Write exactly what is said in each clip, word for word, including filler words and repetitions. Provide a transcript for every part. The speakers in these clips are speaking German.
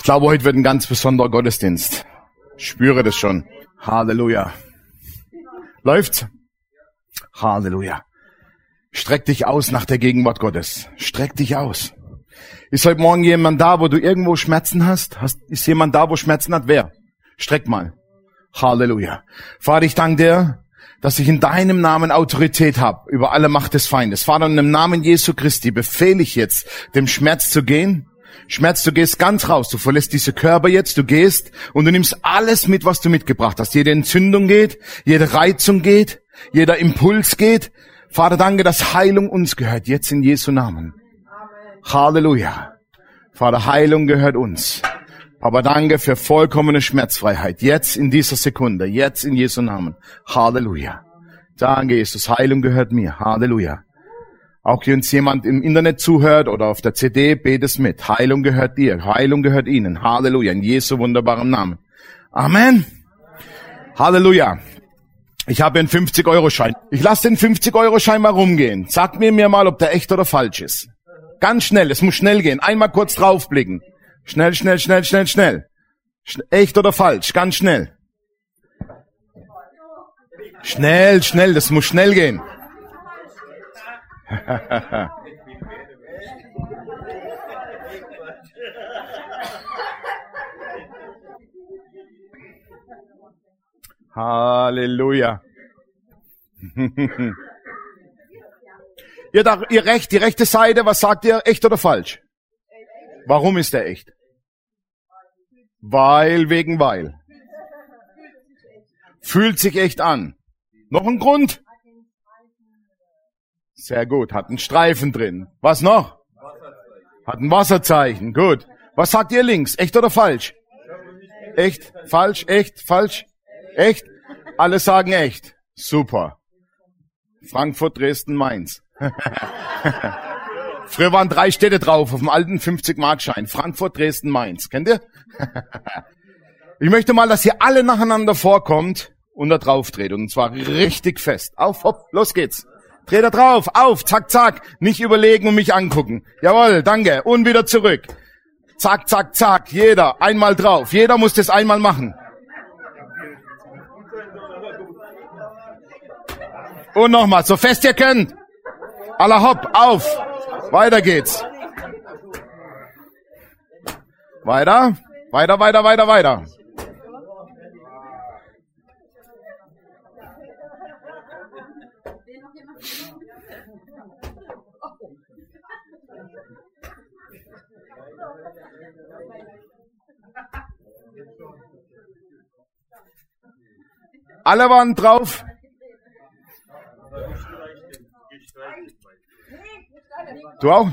glaube, heute wird ein ganz besonderer Gottesdienst. Ich spüre das schon. Halleluja. Läuft's? Halleluja. Streck dich aus nach der Gegenwart Gottes. Streck dich aus. Ist heute Morgen jemand da, wo du irgendwo Schmerzen hast? hast ist jemand da, wo Schmerzen hat? Wer? Streck mal. Halleluja. Vater, ich danke dir, dass ich in deinem Namen Autorität habe über alle Macht des Feindes. Vater, in dem Namen Jesu Christi befehle ich jetzt, dem Schmerz zu gehen. Schmerz, du gehst ganz raus, du verlässt diese Körper jetzt, du gehst und du nimmst alles mit, was du mitgebracht hast. Jede Entzündung geht, jede Reizung geht, jeder Impuls geht. Vater, danke, dass Heilung uns gehört, jetzt in Jesu Namen. Amen. Halleluja. Vater, Heilung gehört uns. Aber danke für vollkommene Schmerzfreiheit, jetzt in dieser Sekunde, jetzt in Jesu Namen. Halleluja. Danke, Jesus, Heilung gehört mir. Halleluja. Auch wenn uns jemand im Internet zuhört oder auf der C D, betest mit. Heilung gehört dir, Heilung gehört ihnen. Halleluja, in Jesu wunderbarem Namen. Amen. Halleluja. Ich habe einen fünfzig-Euro-Schein. Ich lasse den fünfzig-Euro-Schein mal rumgehen. Sag mir mir mal, ob der echt oder falsch ist. Ganz schnell, es muss schnell gehen. Einmal kurz draufblicken. Schnell, schnell, schnell, schnell, schnell. Sch- echt oder falsch, ganz schnell. Schnell, schnell, das muss schnell gehen. Halleluja. ihr, da, ihr recht, die rechte Seite, was sagt ihr, echt oder falsch? Warum ist der echt? Weil, wegen weil. Fühlt sich echt an. Noch ein Grund? Sehr gut, hat einen Streifen drin. Was noch? Hat ein Wasserzeichen, gut. Was sagt ihr links, echt oder falsch? Echt, falsch, echt, falsch, echt? Alle sagen echt. Super. Frankfurt, Dresden, Mainz. Früher waren drei Städte drauf auf dem alten fünfzig-Mark-Schein. Frankfurt, Dresden, Mainz. Kennt ihr? Ich möchte mal, dass ihr alle nacheinander vorkommt und da drauf dreht. Und zwar richtig fest. Auf, hopp, los geht's. Dreh da drauf, auf, zack, zack. Nicht überlegen und mich angucken. Jawohl, danke. Und wieder zurück. Zack, zack, zack. Jeder, einmal drauf. Jeder muss das einmal machen. Und nochmal, so fest ihr könnt. Alla hopp, auf. Weiter geht's. Weiter, weiter, weiter, weiter, weiter. Alle waren drauf. Du auch?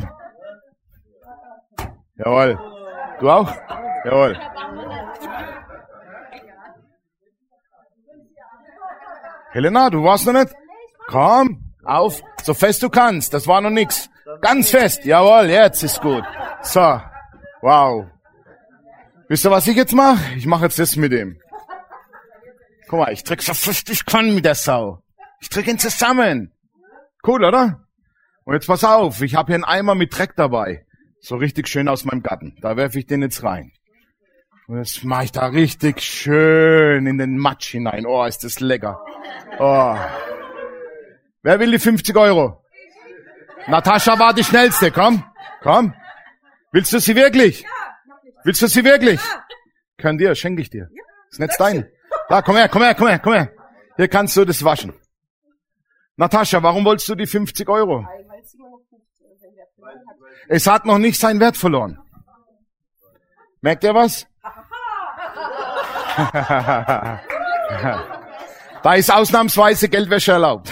Jawohl. Du auch? Jawohl. Helena, du warst noch nicht? Komm, auf, so fest du kannst. Das war noch nix. Ganz fest. Jawohl, jetzt ist gut. So, wow. Wisst ihr, was ich jetzt mache? Ich mache jetzt das mit dem. Guck mal, ich drück so fest ich kann mit der Sau. Ich drück ihn zusammen. Cool, oder? Und jetzt pass auf, ich habe hier einen Eimer mit Dreck dabei. So richtig schön aus meinem Garten. Da werfe ich den jetzt rein. Und das mache ich da richtig schön in den Matsch hinein. Oh, ist das lecker. Oh. Wer will die fünfzig Euro? Natascha war die Schnellste, komm. Komm. Willst du sie wirklich? Willst du sie wirklich? Kann dir, schenke ich dir. Ist nicht dein. Da, komm her, komm her, komm her, komm her. Hier kannst du das waschen. Natascha, warum wolltest du die fünfzig Euro? Es hat noch nicht seinen Wert verloren. Merkt ihr was? Da ist ausnahmsweise Geldwäsche erlaubt.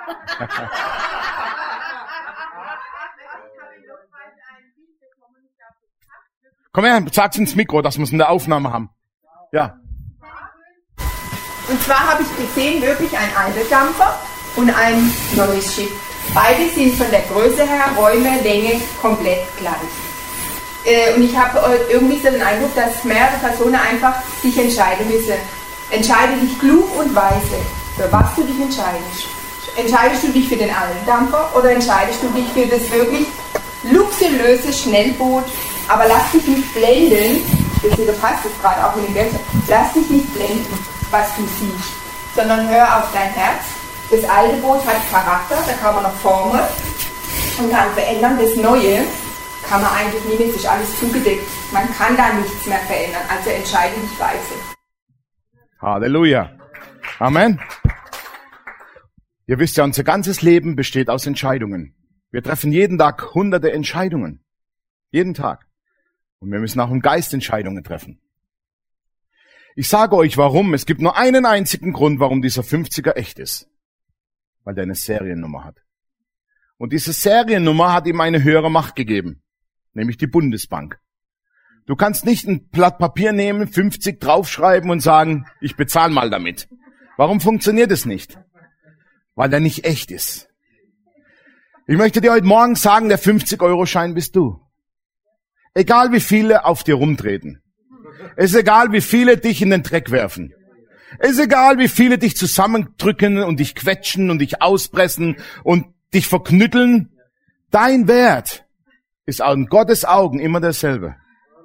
Komm her, sag's ins Mikro, dass wir es in der Aufnahme haben. Ja. Und zwar habe ich gesehen, wirklich ein Edeldampfer und ein neues Schiff. Beide sind von der Größe her, Räume, Länge komplett gleich. Äh, und ich habe irgendwie so den Eindruck, dass mehrere Personen einfach sich entscheiden müssen. Entscheide dich klug und weise, für was du dich entscheidest. Entscheidest du dich für den Edeldampfer oder entscheidest du dich für das wirklich luxuriöse Schnellboot? Aber lass dich nicht blenden deswegen passt es gerade auch in den Welt. Lass dich nicht blenden, was du siehst, sondern hör auf dein Herz. Das alte Boot hat Charakter, da kann man noch formen und kann verändern. Das Neue kann man eigentlich nie, es ist alles zugedeckt. Man kann da nichts mehr verändern, also entscheide dich weise. Halleluja. Amen. Ihr wisst ja, unser ganzes Leben besteht aus Entscheidungen. Wir treffen jeden Tag hunderte Entscheidungen. Jeden Tag. Und wir müssen auch im Geist Entscheidungen treffen. Ich sage euch warum. Es gibt nur einen einzigen Grund, warum dieser fünfziger echt ist. Weil der eine Seriennummer hat. Und diese Seriennummer hat ihm eine höhere Macht gegeben. Nämlich die Bundesbank. Du kannst nicht ein Blatt Papier nehmen, fünfzig draufschreiben und sagen, ich bezahle mal damit. Warum funktioniert es nicht? Weil der nicht echt ist. Ich möchte dir heute Morgen sagen, der fünfzig-Euro-Schein bist du. Egal wie viele auf dir rumtreten. Es ist egal, wie viele dich in den Dreck werfen. Es ist egal, wie viele dich zusammendrücken und dich quetschen und dich auspressen und dich verknütteln. Dein Wert ist in Gottes Augen immer derselbe.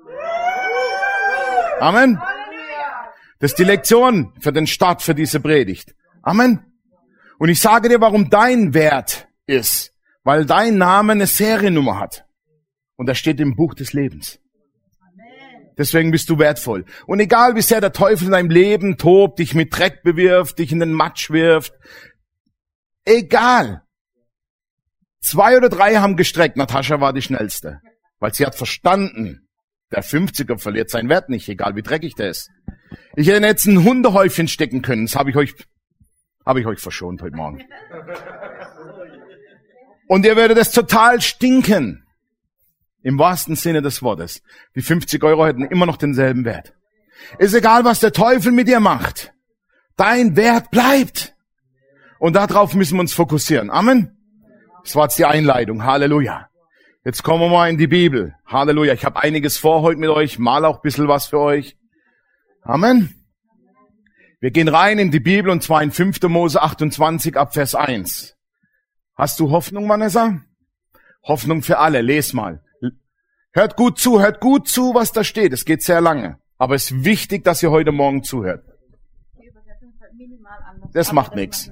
Amen. Das ist die Lektion für den Start für diese Predigt. Amen. Und ich sage dir, warum dein Wert ist. Weil dein Name eine Seriennummer hat. Und das steht im Buch des Lebens. Deswegen bist du wertvoll. Und egal wie sehr der Teufel in deinem Leben tobt, dich mit Dreck bewirft, dich in den Matsch wirft. Egal. Zwei oder drei haben gestreckt. Natascha war die schnellste. Weil sie hat verstanden, der fünfziger verliert seinen Wert nicht, egal wie dreckig der ist. Ich hätte jetzt ein Hundehäufchen stecken können. Das habe ich euch, habe ich euch verschont heute Morgen. Und ihr werdet es total stinken. Im wahrsten Sinne des Wortes. Die fünfzig Euro hätten immer noch denselben Wert. Ist egal, was der Teufel mit dir macht. Dein Wert bleibt. Und darauf müssen wir uns fokussieren. Amen. Das war jetzt die Einleitung. Halleluja. Jetzt kommen wir mal in die Bibel. Halleluja. Ich habe einiges vor heute mit euch. Mal auch ein bisschen was für euch. Amen. Wir gehen rein in die Bibel und zwar in fünfter Mose achtundzwanzig ab Vers eins. Hast du Hoffnung, Vanessa? Hoffnung für alle. Les mal. Hört gut zu, hört gut zu, was da steht. Es geht sehr lange. Aber es ist wichtig, dass ihr heute Morgen zuhört. Das macht nichts.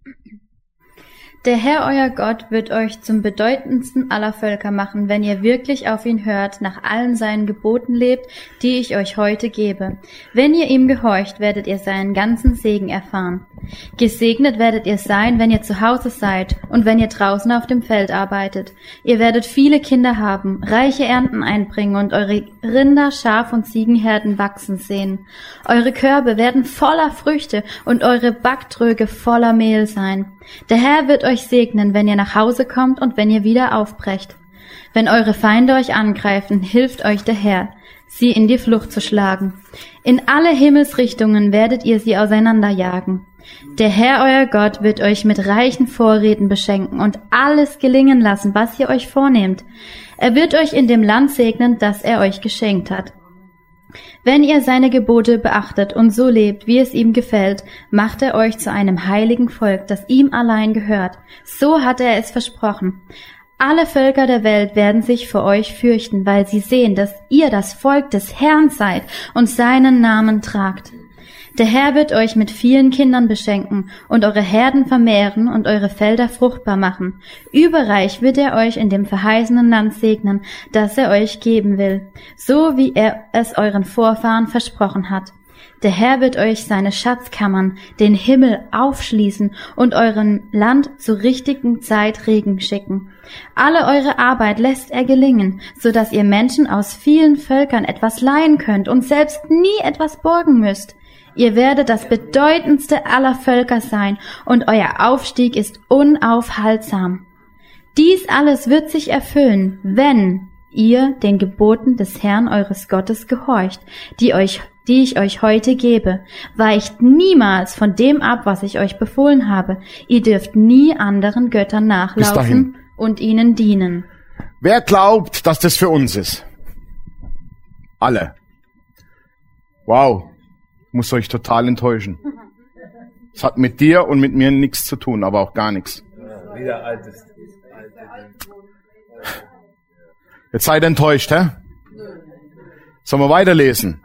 Der Herr, euer Gott, wird euch zum bedeutendsten aller Völker machen, wenn ihr wirklich auf ihn hört, nach allen seinen Geboten lebt, die ich euch heute gebe. Wenn ihr ihm gehorcht, werdet ihr seinen ganzen Segen erfahren. Gesegnet werdet ihr sein, wenn ihr zu Hause seid und wenn ihr draußen auf dem Feld arbeitet. Ihr werdet viele Kinder haben, reiche Ernten einbringen und eure Rinder, Schaf- und Ziegenherden wachsen sehen. Eure Körbe werden voller Früchte und eure Backtröge voller Mehl sein. Der Herr wird euch segnen, wenn ihr nach Hause kommt und wenn ihr wieder aufbrecht. Wenn eure Feinde euch angreifen, hilft euch der Herr, sie in die Flucht zu schlagen. In alle Himmelsrichtungen werdet ihr sie auseinanderjagen. Der Herr, euer Gott, wird euch mit reichen Vorräten beschenken und alles gelingen lassen, was ihr euch vornehmt. Er wird euch in dem Land segnen, das er euch geschenkt hat. Wenn ihr seine Gebote beachtet und so lebt, wie es ihm gefällt, macht er euch zu einem heiligen Volk, das ihm allein gehört. So hat er es versprochen. Alle Völker der Welt werden sich vor euch fürchten, weil sie sehen, dass ihr das Volk des Herrn seid und seinen Namen tragt. Der Herr wird euch mit vielen Kindern beschenken und eure Herden vermehren und eure Felder fruchtbar machen. Überreich wird er euch in dem verheißenen Land segnen, das er euch geben will, so wie er es euren Vorfahren versprochen hat. Der Herr wird euch seine Schatzkammern, den Himmel, aufschließen und eurem Land zur richtigen Zeit Regen schicken. Alle eure Arbeit lässt er gelingen, so dass ihr Menschen aus vielen Völkern etwas leihen könnt und selbst nie etwas borgen müsst. Ihr werdet das bedeutendste aller Völker sein, und euer Aufstieg ist unaufhaltsam. Dies alles wird sich erfüllen, wenn ihr den Geboten des Herrn eures Gottes gehorcht, die euch, die ich euch heute gebe. Weicht niemals von dem ab, was ich euch befohlen habe. Ihr dürft nie anderen Göttern nachlaufen und ihnen dienen. Wer glaubt, dass das für uns ist? Alle. Wow. Muss euch total enttäuschen. Es hat mit dir und mit mir nichts zu tun, aber auch gar nichts. Ja, wieder altes. Jetzt seid ihr enttäuscht, hä? Sollen wir weiterlesen?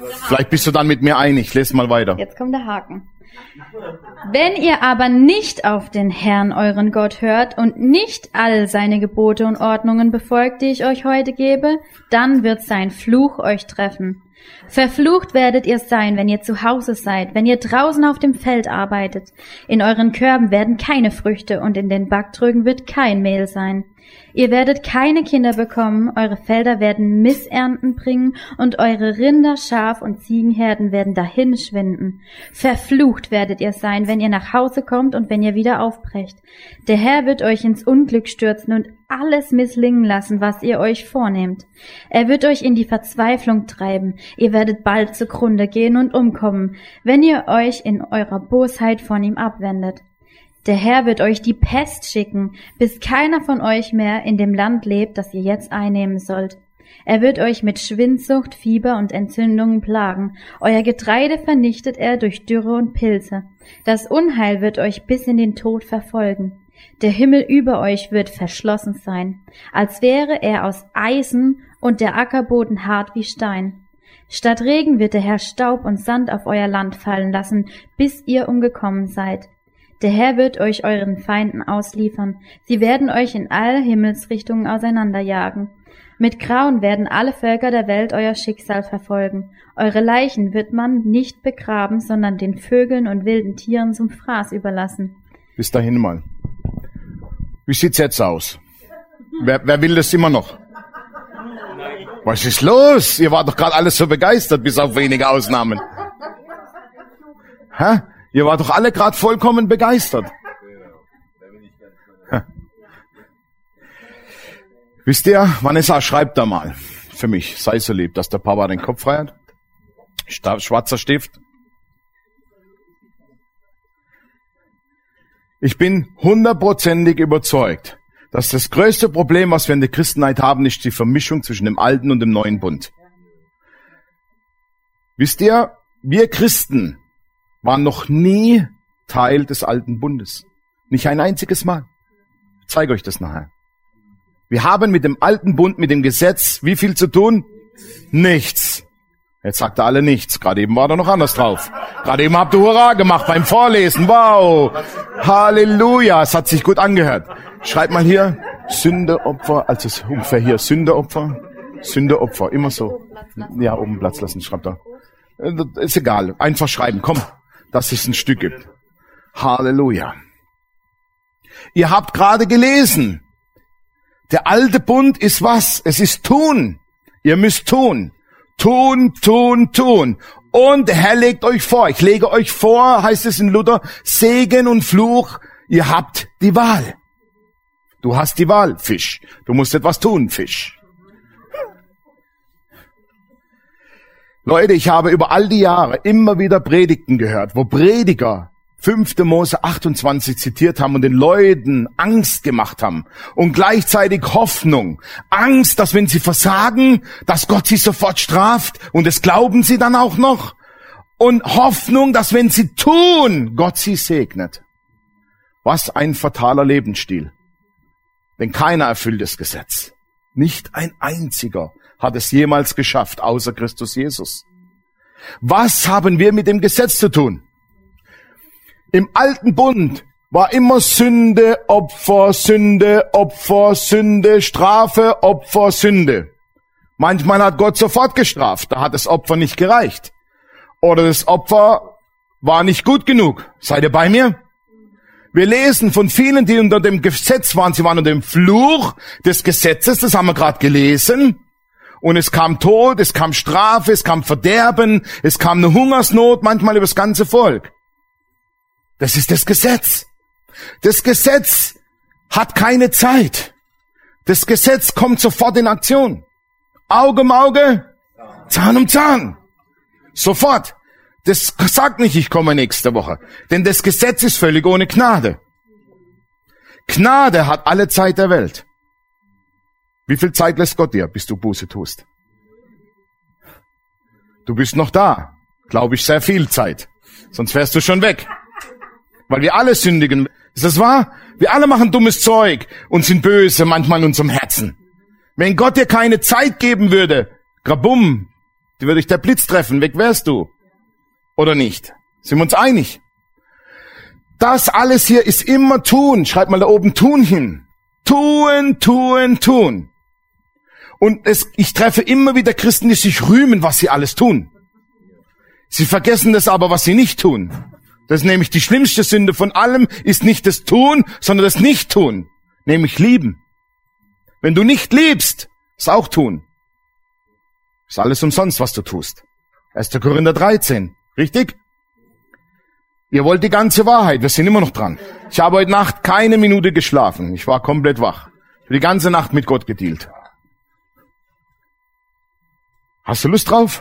Vielleicht bist du dann mit mir einig. Lies mal weiter. Jetzt kommt der Haken. Wenn ihr aber nicht auf den Herrn, euren Gott, hört und nicht all seine Gebote und Ordnungen befolgt, die ich euch heute gebe, dann wird sein Fluch euch treffen. Verflucht werdet ihr sein, wenn ihr zu Hause seid, wenn ihr draußen auf dem Feld arbeitet. In euren Körben werden keine Früchte und in den Backtrögen wird kein Mehl sein. Ihr werdet keine Kinder bekommen, eure Felder werden Missernten bringen und eure Rinder, Schaf- und Ziegenherden werden dahin schwinden. Verflucht werdet ihr sein, wenn ihr nach Hause kommt und wenn ihr wieder aufbrecht. Der Herr wird euch ins Unglück stürzen und alles misslingen lassen, was ihr euch vornehmt. Er wird euch in die Verzweiflung treiben. Ihr werdet bald zugrunde gehen und umkommen, wenn ihr euch in eurer Bosheit von ihm abwendet. Der Herr wird euch die Pest schicken, bis keiner von euch mehr in dem Land lebt, das ihr jetzt einnehmen sollt. Er wird euch mit Schwindsucht, Fieber und Entzündungen plagen. Euer Getreide vernichtet er durch Dürre und Pilze. Das Unheil wird euch bis in den Tod verfolgen. Der Himmel über euch wird verschlossen sein, als wäre er aus Eisen und der Ackerboden hart wie Stein. Statt Regen wird der Herr Staub und Sand auf euer Land fallen lassen, bis ihr umgekommen seid. Der Herr wird euch euren Feinden ausliefern. Sie werden euch in alle Himmelsrichtungen auseinanderjagen. Mit Grauen werden alle Völker der Welt euer Schicksal verfolgen. Eure Leichen wird man nicht begraben, sondern den Vögeln und wilden Tieren zum Fraß überlassen. Bis dahin mal. Wie sieht's jetzt aus? Wer, wer will das immer noch? Was ist los? Ihr wart doch gerade alles so begeistert, bis auf wenige Ausnahmen. Hä? Ihr wart doch alle gerade vollkommen begeistert. Hä? Wisst ihr, Vanessa, schreibt da mal für mich, sei so lieb, dass der Papa den Kopf frei hat. Schwarzer Stift. Ich bin hundertprozentig überzeugt, dass das größte Problem, was wir in der Christenheit haben, ist die Vermischung zwischen dem alten und dem neuen Bund. Wisst ihr, wir Christen waren noch nie Teil des alten Bundes. Nicht ein einziges Mal. Ich zeige euch das nachher. Wir haben mit dem alten Bund, mit dem Gesetz, wie viel zu tun? Nichts. Jetzt sagt er alle nichts. Gerade eben war er noch anders drauf. Gerade eben habt ihr Hurra gemacht beim Vorlesen. Wow. Halleluja. Es hat sich gut angehört. Schreibt mal hier Sündeopfer, also es ist ungefähr hier Sündeopfer. Sündeopfer, immer so. Ja, oben Platz lassen, schreibt er. Ist egal. Einfach schreiben. Komm, dass es ein Stück gibt. Halleluja. Ihr habt gerade gelesen. Der alte Bund ist was? Es ist tun. Ihr müsst tun. Tun, tun, tun. Und der Herr legt euch vor. Ich lege euch vor, heißt es in Luther, Segen und Fluch. Ihr habt die Wahl. Du hast die Wahl, Fisch. Du musst etwas tun, Fisch. Leute, ich habe über all die Jahre immer wieder Predigten gehört, wo Prediger fünfte Mose achtundzwanzig zitiert haben und den Leuten Angst gemacht haben und gleichzeitig Hoffnung. Angst, dass wenn sie versagen, dass Gott sie sofort straft und das glauben sie dann auch noch. Und Hoffnung, dass wenn sie tun, Gott sie segnet. Was ein fataler Lebensstil. Denn keiner erfüllt das Gesetz. Nicht ein einziger hat es jemals geschafft, außer Christus Jesus. Was haben wir mit dem Gesetz zu tun? Im alten Bund war immer Sünde, Opfer, Sünde, Opfer, Sünde, Strafe, Opfer, Sünde. Manchmal hat Gott sofort gestraft, da hat das Opfer nicht gereicht. Oder das Opfer war nicht gut genug. Seid ihr bei mir? Wir lesen von vielen, die unter dem Gesetz waren. Sie waren unter dem Fluch des Gesetzes, das haben wir gerade gelesen. Und es kam Tod, es kam Strafe, es kam Verderben, es kam eine Hungersnot, manchmal über das ganze Volk. Das ist das Gesetz. Das Gesetz hat keine Zeit. Das Gesetz kommt sofort in Aktion. Auge um Auge, Zahn um Zahn. Sofort. Das sagt nicht, ich komme nächste Woche. Denn das Gesetz ist völlig ohne Gnade. Gnade hat alle Zeit der Welt. Wie viel Zeit lässt Gott dir, bis du Buße tust? Du bist noch da. Glaube ich, sehr viel Zeit. Sonst wärst du schon weg. Weil wir alle sündigen. Ist das wahr? Wir alle machen dummes Zeug und sind böse manchmal in unserem Herzen. Wenn Gott dir keine Zeit geben würde, grabum, Die würde dich der Blitz treffen, weg wärst du. Oder nicht? Sind wir uns einig? Das alles hier ist immer tun. Schreib mal da oben tun hin. Tun, tun, tun. Und es, ich treffe immer wieder Christen, die sich rühmen, was sie alles tun. Sie vergessen das aber, was sie nicht tun. Das ist nämlich die schlimmste Sünde von allem, ist nicht das Tun, sondern das Nicht-Tun. Nämlich lieben. Wenn du nicht liebst, ist auch tun. Ist alles umsonst, was du tust. erster Korinther dreizehn. Richtig? Ihr wollt die ganze Wahrheit. Wir sind immer noch dran. Ich habe heute Nacht keine Minute geschlafen. Ich war komplett wach. Ich habe die ganze Nacht mit Gott gedealt. Hast du Lust drauf?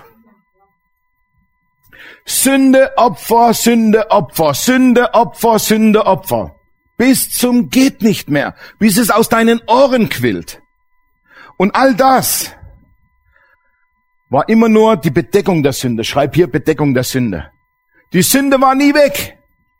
Sünde, Opfer, Sünde, Opfer, Sünde, Opfer, Sünde, Opfer. Bis zum geht nicht mehr. Bis es aus deinen Ohren quillt. Und all das war immer nur die Bedeckung der Sünde. Schreib hier Bedeckung der Sünde. Die Sünde war nie weg.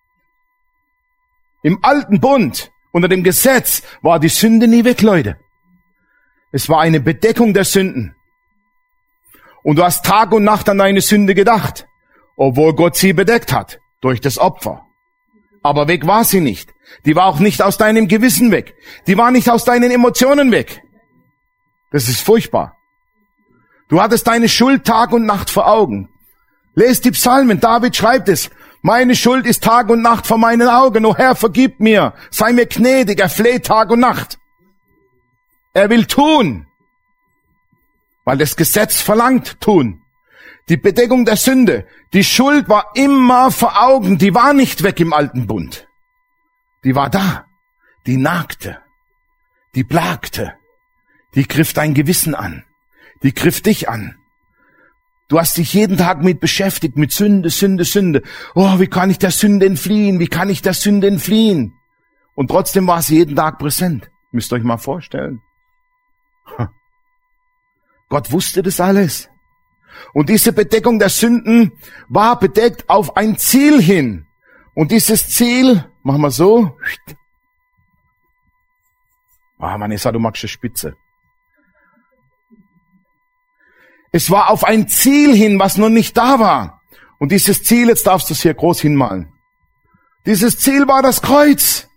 Im alten Bund, unter dem Gesetz, war die Sünde nie weg, Leute. Es war eine Bedeckung der Sünden. Und du hast Tag und Nacht an deine Sünde gedacht, obwohl Gott sie bedeckt hat, durch das Opfer. Aber weg war sie nicht. Die war auch nicht aus deinem Gewissen weg. Die war nicht aus deinen Emotionen weg. Das ist furchtbar. Du hattest deine Schuld Tag und Nacht vor Augen. Lest die Psalmen, David schreibt es. Meine Schuld ist Tag und Nacht vor meinen Augen. O Herr, vergib mir, sei mir gnädig, er fleht Tag und Nacht. Er will tun, weil das Gesetz verlangt tun. Die Bedeckung der Sünde, die Schuld war immer vor Augen, die war nicht weg im alten Bund. Die war da, die nagte, die plagte, die griff dein Gewissen an, die griff dich an. Du hast dich jeden Tag mit beschäftigt, mit Sünde, Sünde, Sünde. Oh, wie kann ich der Sünde entfliehen? Wie kann ich der Sünde entfliehen? Und trotzdem war sie jeden Tag präsent. Müsst ihr euch mal vorstellen. Gott wusste das alles. Und diese Bedeckung der Sünden war bedeckt auf ein Ziel hin. Und dieses Ziel, machen wir so. Ah, Vanessa, du magst eine Spitze. Es war auf ein Ziel hin, was noch nicht da war. Und dieses Ziel, jetzt darfst du es hier groß hinmalen. Dieses Ziel war das Kreuz.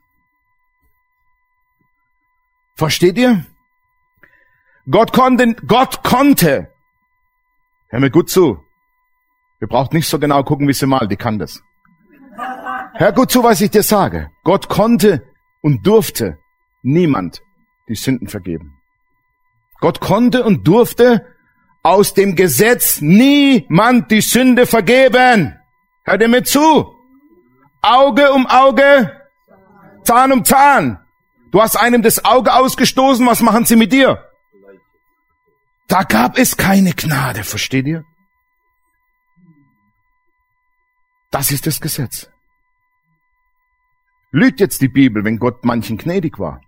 Versteht ihr? Gott konnte, Gott konnte. Hör mir gut zu. Wir brauchen nicht so genau gucken, wie sie malt, die kann das. Hör gut zu, was ich dir sage. Gott konnte und durfte niemand die Sünden vergeben. Gott konnte und durfte aus dem Gesetz niemand die Sünde vergeben. Hört ihr mir zu? Auge um Auge, Zahn um Zahn. Du hast einem das Auge ausgestoßen, was machen sie mit dir? Da gab es keine Gnade, versteht ihr? Das ist das Gesetz. Lügt jetzt die Bibel, wenn Gott manchen gnädig war?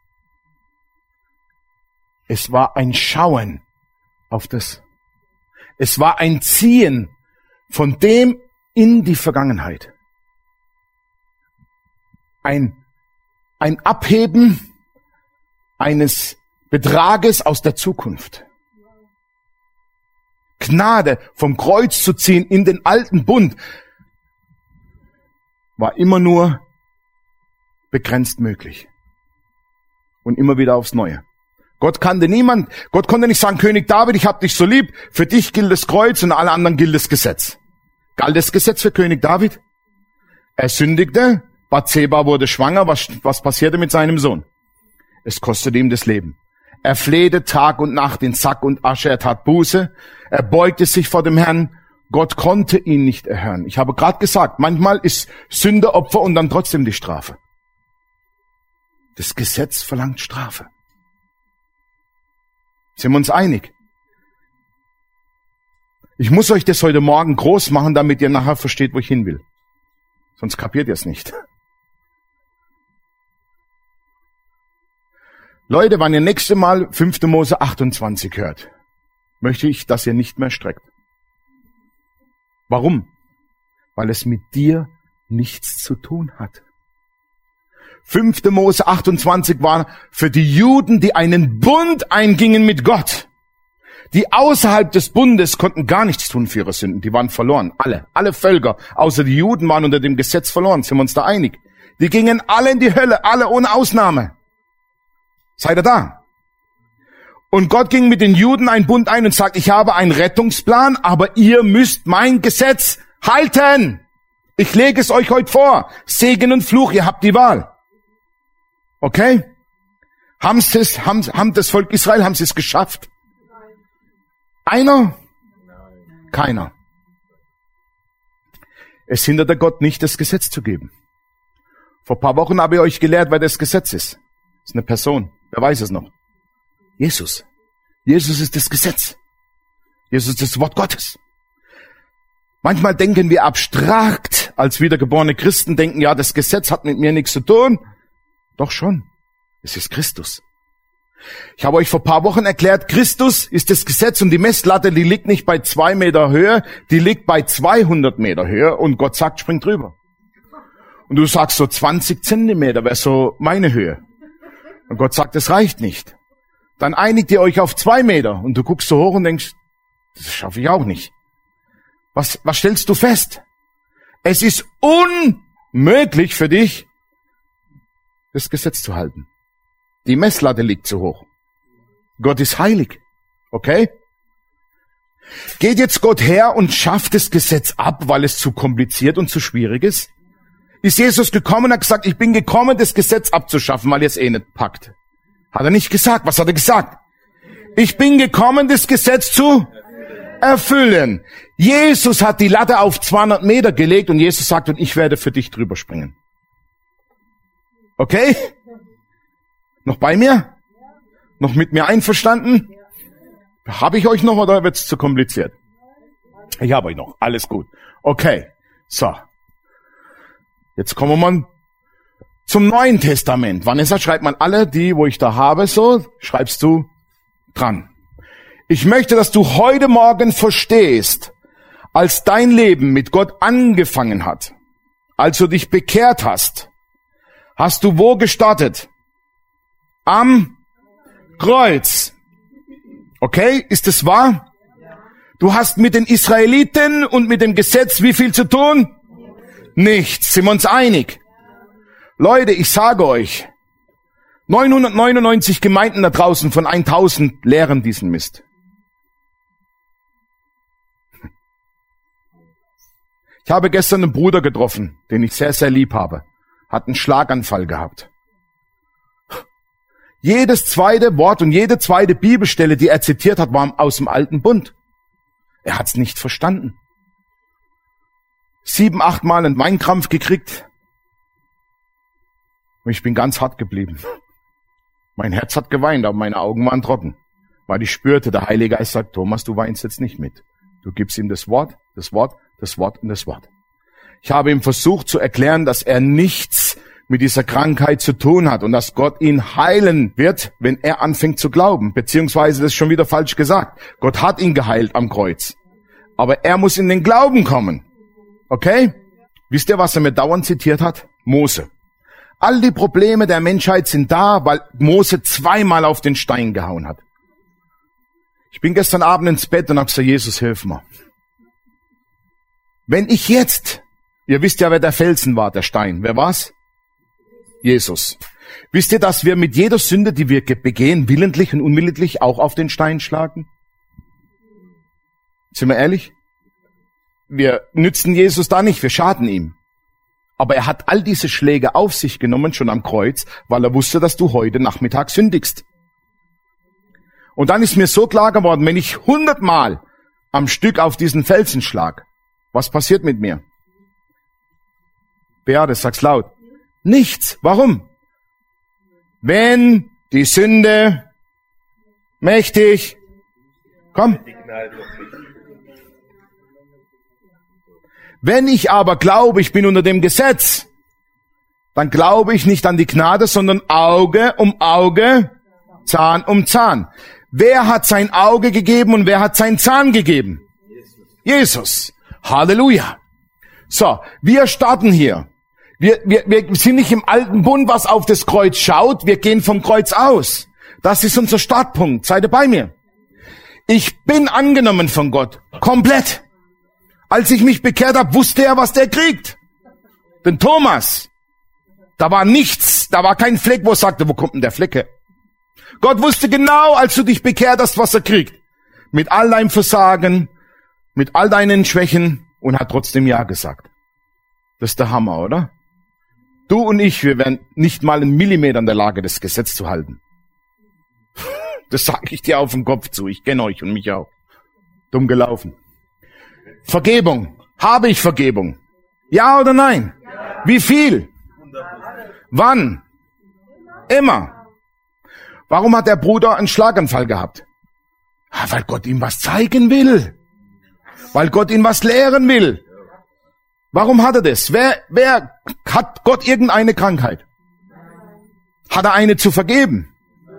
Es war ein Schauen auf das. Es war ein Ziehen von dem in die Vergangenheit. Ein, ein Abheben eines Betrages aus der Zukunft. Gnade vom Kreuz zu ziehen in den alten Bund war immer nur begrenzt möglich. Und immer wieder aufs Neue. Gott kannte niemand, Gott konnte nicht sagen, König David, ich hab dich so lieb, für dich gilt das Kreuz und alle anderen gilt das Gesetz. Galt das Gesetz für König David? Er sündigte, Bathseba wurde schwanger, was, was passierte mit seinem Sohn? Es kostete ihm das Leben. Er flehte Tag und Nacht in Sack und Asche, er tat Buße, er beugte sich vor dem Herrn, Gott konnte ihn nicht erhören. Ich habe gerade gesagt, manchmal ist Sünde Opfer und dann trotzdem die Strafe. Das Gesetz verlangt Strafe. Sind wir uns einig? Ich muss euch das heute Morgen groß machen, damit ihr nachher versteht, wo ich hin will. Sonst kapiert ihr es nicht. Leute, wenn ihr nächste Mal fünfte Mose achtundzwanzig hört, möchte ich, dass ihr nicht mehr streckt. Warum? Weil es mit dir nichts zu tun hat. fünfte Mose achtundzwanzig war für die Juden, die einen Bund eingingen mit Gott. Die außerhalb des Bundes konnten gar nichts tun für ihre Sünden. Die waren verloren. Alle. Alle Völker, außer die Juden, waren unter dem Gesetz verloren. Sind wir uns da einig? Die gingen alle in die Hölle. Alle ohne Ausnahme. Seid ihr da? Und Gott ging mit den Juden einen Bund ein und sagt, ich habe einen Rettungsplan, aber ihr müsst mein Gesetz halten. Ich lege es euch heute vor. Segen und Fluch, ihr habt die Wahl. Okay? Haben sie es, haben, haben das Volk Israel, haben sie es geschafft? Einer? Keiner. Es hinderte Gott nicht, das Gesetz zu geben. Vor ein paar Wochen habe ich euch gelehrt, wer das Gesetz ist. Das ist eine Person. Wer weiß es noch? Jesus. Jesus ist das Gesetz. Jesus ist das Wort Gottes. Manchmal denken wir abstrakt, als wiedergeborene Christen denken, ja, das Gesetz hat mit mir nichts zu tun. Doch schon. Es ist Christus. Ich habe euch vor ein paar Wochen erklärt, Christus ist das Gesetz und die Messlatte, die liegt nicht bei zwei Meter Höhe, die liegt bei zweihundert Meter Höhe und Gott sagt, spring drüber. Und du sagst so zwanzig Zentimeter wäre so meine Höhe. Und Gott sagt, das reicht nicht. Dann einigt ihr euch auf zwei Meter und du guckst so hoch und denkst, das schaffe ich auch nicht. Was, was stellst du fest? Es ist unmöglich für dich, das Gesetz zu halten. Die Messlatte liegt zu hoch. Gott ist heilig. Okay? Geht jetzt Gott her und schafft das Gesetz ab, weil es zu kompliziert und zu schwierig ist? Ist Jesus gekommen und hat gesagt, ich bin gekommen, das Gesetz abzuschaffen, weil ihr es eh nicht packt? Hat er nicht gesagt. Was hat er gesagt? Ich bin gekommen, das Gesetz zu erfüllen. Jesus hat die Latte auf zweihundert Meter gelegt und Jesus sagt, und ich werde für dich drüber springen. Okay? Noch bei mir? Noch mit mir einverstanden? Habe ich euch noch oder wird es zu kompliziert? Ich habe euch noch. Alles gut. Okay. So. Jetzt kommen wir mal zum Neuen Testament. Vanessa, schreibt man alle, die, wo ich da habe, so, schreibst du dran. Ich möchte, dass du heute Morgen verstehst, als dein Leben mit Gott angefangen hat, als du dich bekehrt hast, hast du wo gestartet? Am Kreuz. Okay, ist es wahr? Du hast mit den Israeliten und mit dem Gesetz wie viel zu tun? Nichts. Sind wir uns einig? Leute, ich sage euch, neunhundertneunundneunzig Gemeinden da draußen von tausend lehren diesen Mist. Ich habe gestern einen Bruder getroffen, den ich sehr, sehr lieb habe. Hat einen Schlaganfall gehabt. Jedes zweite Wort und jede zweite Bibelstelle, die er zitiert hat, war aus dem Alten Bund. Er hat's nicht verstanden. Sieben, acht Mal einen Weinkrampf gekriegt. Und ich bin ganz hart geblieben. Mein Herz hat geweint, aber meine Augen waren trocken. Weil ich spürte, der Heilige Geist sagt, Thomas, du weinst jetzt nicht mit. Du gibst ihm das Wort, das Wort, das Wort und das Wort. Ich habe ihm versucht zu erklären, dass er nichts mit dieser Krankheit zu tun hat und dass Gott ihn heilen wird, wenn er anfängt zu glauben. Beziehungsweise, das ist schon wieder falsch gesagt. Gott hat ihn geheilt am Kreuz. Aber er muss in den Glauben kommen. Okay? Wisst ihr, was er mir dauernd zitiert hat? Mose. All die Probleme der Menschheit sind da, weil Mose zweimal auf den Stein gehauen hat. Ich bin gestern Abend ins Bett und habe gesagt, Jesus, hilf mir. Wenn ich jetzt, ihr wisst ja, wer der Felsen war, der Stein. Wer war's? Jesus. Wisst ihr, dass wir mit jeder Sünde, die wir begehen, willentlich und unwillentlich auch auf den Stein schlagen? Sind wir ehrlich? Wir nützen Jesus da nicht, wir schaden ihm. Aber er hat all diese Schläge auf sich genommen, schon am Kreuz, weil er wusste, dass du heute Nachmittag sündigst. Und dann ist mir so klar geworden, wenn ich hundertmal am Stück auf diesen Felsen schlag, was passiert mit mir? Beate, sag's laut. Nichts. Warum? Wenn die Sünde mächtig, komm. Wenn ich aber glaube, ich bin unter dem Gesetz, dann glaube ich nicht an die Gnade, sondern Auge um Auge, Zahn um Zahn. Wer hat sein Auge gegeben und wer hat seinen Zahn gegeben? Jesus. Jesus. Halleluja. So, wir starten hier. Wir, wir, wir sind nicht im alten Bund, was auf das Kreuz schaut. Wir gehen vom Kreuz aus. Das ist unser Startpunkt. Seid ihr bei mir? Ich bin angenommen von Gott. Komplett. Als ich mich bekehrt habe, wusste er, was der kriegt. Den Thomas. Da war nichts. Da war kein Fleck, wo er sagte, wo kommt denn der Fleck her? Gott wusste genau, als du dich bekehrt hast, was er kriegt. Mit all deinem Versagen, mit all deinen Schwächen und hat trotzdem Ja gesagt. Das ist der Hammer, oder? Du und ich, wir wären nicht mal einen Millimeter in der Lage, das Gesetz zu halten. Das sage ich dir auf den Kopf zu. Ich kenne euch und mich auch. Dumm gelaufen. Vergebung. Habe ich Vergebung? Ja oder nein? Ja. Wie viel? Wann? Immer. Warum hat der Bruder einen Schlaganfall gehabt? Ja, weil Gott ihm was zeigen will. Weil Gott ihm was lehren will. Warum hat er das? Wer, wer hat Gott irgendeine Krankheit? Hat er eine zu vergeben?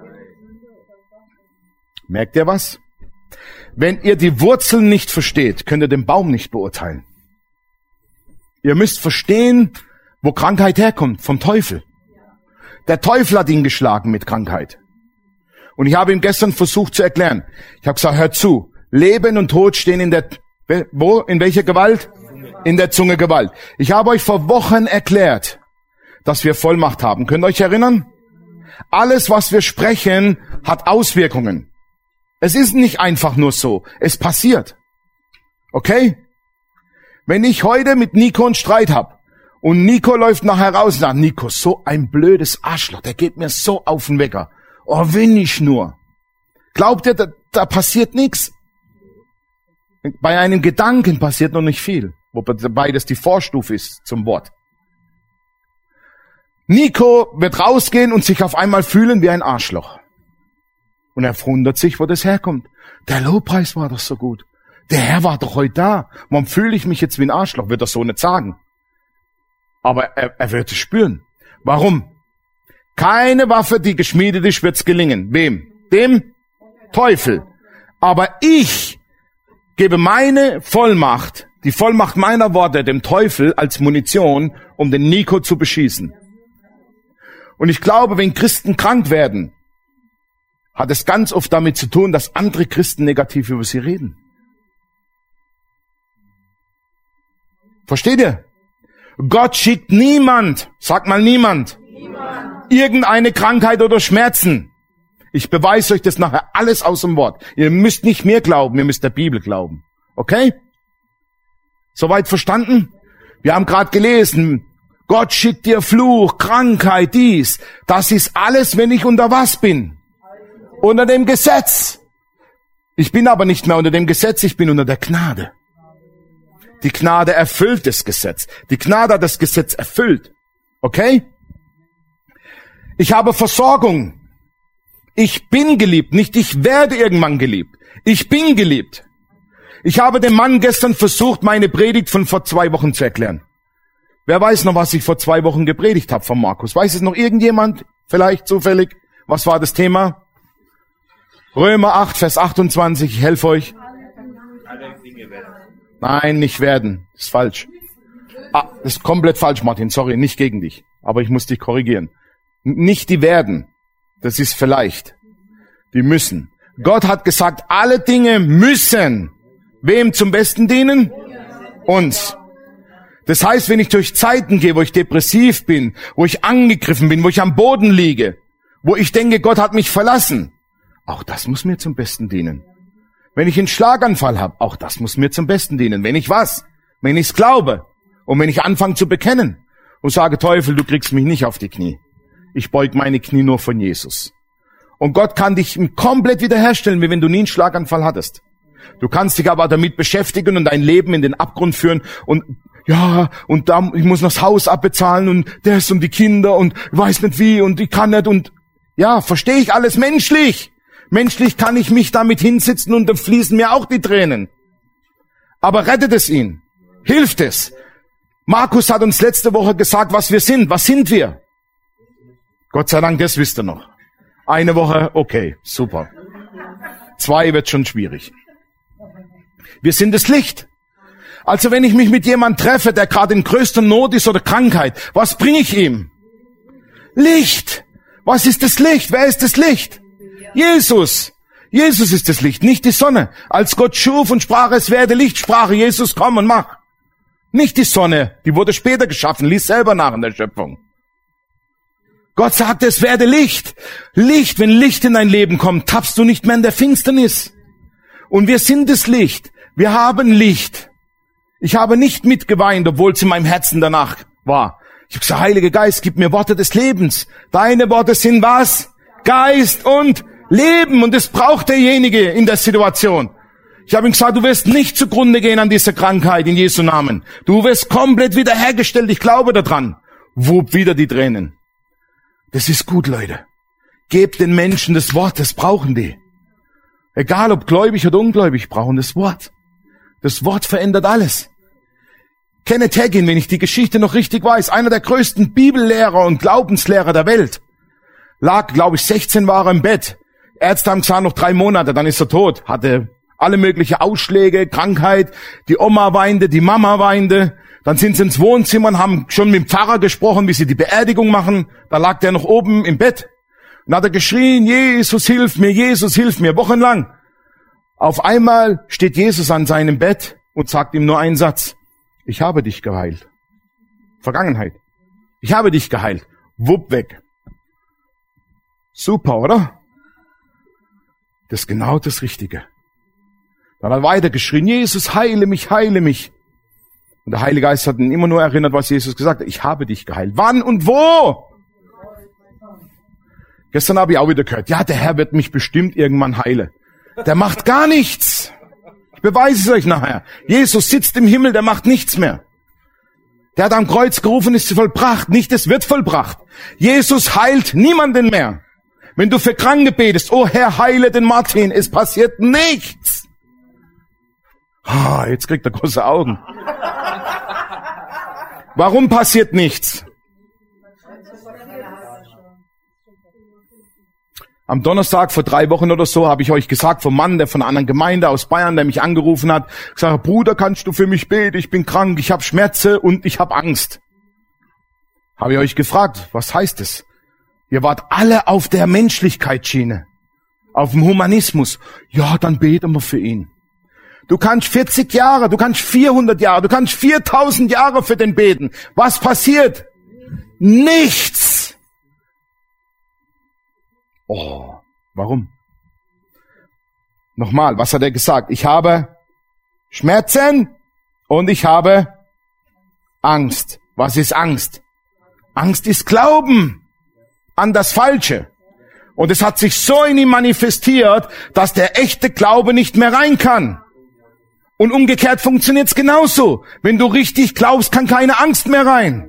Merkt ihr was? Wenn ihr die Wurzeln nicht versteht, könnt ihr den Baum nicht beurteilen. Ihr müsst verstehen, wo Krankheit herkommt, vom Teufel. Der Teufel hat ihn geschlagen mit Krankheit. Und ich habe ihm gestern versucht zu erklären. Ich habe gesagt, hör zu, Leben und Tod stehen in der, wo, in welcher Gewalt? In der Zunge Gewalt. Ich habe euch vor Wochen erklärt, dass wir Vollmacht haben. Könnt ihr euch erinnern? Alles, was wir sprechen, hat Auswirkungen. Es ist nicht einfach nur so. Es passiert. Okay? Wenn ich heute mit Nico einen Streit habe und Nico läuft nachher raus und sagt, Nico, so ein blödes Arschloch, der geht mir so auf den Wecker. Oh, wenn ich nur. Glaubt ihr, da, da passiert nichts? Bei einem Gedanken passiert noch nicht viel. Wobei das die Vorstufe ist zum Wort. Nico wird rausgehen und sich auf einmal fühlen wie ein Arschloch. Und er wundert sich, wo das herkommt. Der Lobpreis war doch so gut. Der Herr war doch heute da. Warum fühle ich mich jetzt wie ein Arschloch? Wird er so nicht sagen. Aber er, er wird es spüren. Warum? Keine Waffe, die geschmiedet ist, wird's gelingen. Wem? Dem Teufel. Aber ich gebe meine Vollmacht, die Vollmacht meiner Worte dem Teufel als Munition, um den Nico zu beschießen. Und ich glaube, wenn Christen krank werden, hat es ganz oft damit zu tun, dass andere Christen negativ über sie reden. Versteht ihr? Gott schickt niemand, sag mal niemand, niemand, irgendeine Krankheit oder Schmerzen. Ich beweise euch das nachher alles aus dem Wort. Ihr müsst nicht mir glauben, ihr müsst der Bibel glauben. Okay? Soweit verstanden? Wir haben gerade gelesen, Gott schickt dir Fluch, Krankheit, dies. Das ist alles, wenn ich unter was bin? Unter dem Gesetz. Ich bin aber nicht mehr unter dem Gesetz, ich bin unter der Gnade. Die Gnade erfüllt das Gesetz. Die Gnade hat das Gesetz erfüllt. Okay? Ich habe Versorgung. Ich bin geliebt, nicht ich werde irgendwann geliebt. Ich bin geliebt. Ich habe dem Mann gestern versucht, meine Predigt von vor zwei Wochen zu erklären. Wer weiß noch, was ich vor zwei Wochen gepredigt habe von Markus? Weiß es noch irgendjemand? Vielleicht zufällig? Was war das Thema? Römer acht, Vers achtundzwanzig. Ich helfe euch. Nein, nicht werden. Das ist falsch. Ah, das ist komplett falsch, Martin. Sorry, nicht gegen dich. Aber ich muss dich korrigieren. Nicht die werden. Das ist vielleicht. Die müssen. Gott hat gesagt, alle Dinge müssen. Wem zum Besten dienen? Uns. Das heißt, wenn ich durch Zeiten gehe, wo ich depressiv bin, wo ich angegriffen bin, wo ich am Boden liege, wo ich denke, Gott hat mich verlassen, auch das muss mir zum Besten dienen. Wenn ich einen Schlaganfall habe, auch das muss mir zum Besten dienen. Wenn ich was? Wenn ich es glaube und wenn ich anfange zu bekennen und sage, Teufel, du kriegst mich nicht auf die Knie. Ich beug meine Knie nur von Jesus. Und Gott kann dich komplett wiederherstellen, wie wenn du nie einen Schlaganfall hattest. Du kannst dich aber damit beschäftigen und dein Leben in den Abgrund führen und ja, und da, ich muss noch das Haus abbezahlen und das und die Kinder und ich weiß nicht wie und ich kann nicht und ja, verstehe ich alles menschlich. Menschlich kann ich mich damit hinsitzen und dann fließen mir auch die Tränen. Aber rettet es ihn. Hilft es. Markus hat uns letzte Woche gesagt, was wir sind. Was sind wir? Gott sei Dank, das wisst ihr noch. Eine Woche, okay, super. Zwei wird schon schwierig. Wir sind das Licht. Also wenn ich mich mit jemandem treffe, der gerade in größter Not ist oder Krankheit, was bringe ich ihm? Licht. Was ist das Licht? Wer ist das Licht? Jesus. Jesus ist das Licht, nicht die Sonne. Als Gott schuf und sprach, es werde Licht, sprach Jesus, komm und mach. Nicht die Sonne, die wurde später geschaffen, lies selber nach in der Schöpfung. Gott sagte, es werde Licht. Licht, wenn Licht in dein Leben kommt, tappst du nicht mehr in der Finsternis. Und wir sind das Licht. Wir haben Licht. Ich habe nicht mitgeweint, obwohl es in meinem Herzen danach war. Ich habe gesagt, Heiliger Geist, gib mir Worte des Lebens. Deine Worte sind was? Geist und Leben. Und das braucht derjenige in der Situation. Ich habe ihm gesagt, du wirst nicht zugrunde gehen an dieser Krankheit in Jesu Namen. Du wirst komplett wiederhergestellt. Ich glaube daran. Wupp, wieder die Tränen. Das ist gut, Leute. Gebt den Menschen das Wort, das brauchen die. Egal ob gläubig oder ungläubig, brauchen das Wort. Das Wort verändert alles. Kenneth Hagin, wenn ich die Geschichte noch richtig weiß, einer der größten Bibellehrer und Glaubenslehrer der Welt, lag, glaube ich, sechzehn war er im Bett. Ärzte haben gesagt, noch drei Monate, dann ist er tot. Hatte alle mögliche Ausschläge, Krankheit. Die Oma weinte, die Mama weinte. Dann sind sie ins Wohnzimmer und haben schon mit dem Pfarrer gesprochen, wie sie die Beerdigung machen. Da lag der noch oben im Bett. Und hat er geschrien, Jesus, hilf mir, Jesus, hilf mir, wochenlang. Auf einmal steht Jesus an seinem Bett und sagt ihm nur einen Satz. Ich habe dich geheilt. Vergangenheit. Ich habe dich geheilt. Wupp, weg. Super, oder? Das ist genau das Richtige. Dann hat er weiter geschrien, Jesus, heile mich, heile mich. Und der Heilige Geist hat ihn immer nur erinnert, was Jesus gesagt hat. Ich habe dich geheilt. Wann und wo? Gestern habe ich auch wieder gehört, ja, der Herr wird mich bestimmt irgendwann heilen. Der macht gar nichts. Ich beweise es euch nachher. Jesus sitzt im Himmel, der macht nichts mehr. Der hat am Kreuz gerufen, ist vollbracht. Nicht, es wird vollbracht. Jesus heilt niemanden mehr. Wenn du für Kranke betest, oh Herr, heile den Martin, es passiert nichts. Ah, jetzt kriegt er große Augen. Warum passiert nichts? Am Donnerstag vor drei Wochen oder so habe ich euch gesagt, vom Mann, der von einer anderen Gemeinde aus Bayern, der mich angerufen hat, gesagt, Bruder, kannst du für mich beten? Ich bin krank, ich habe Schmerzen und ich habe Angst. Habe ich euch gefragt, was heißt es? Ihr wart alle auf der Menschlichkeitsschiene, auf dem Humanismus. Ja, dann beten wir für ihn. Du kannst vierzig Jahre, du kannst vierhundert Jahre, du kannst viertausend Jahre für den beten. Was passiert? Nichts. Oh, warum? Nochmal, was hat er gesagt? Ich habe Schmerzen und ich habe Angst. Was ist Angst? Angst ist Glauben an das Falsche. Und es hat sich so in ihm manifestiert, dass der echte Glaube nicht mehr rein kann. Und umgekehrt funktioniert's genauso. Wenn du richtig glaubst, kann keine Angst mehr rein.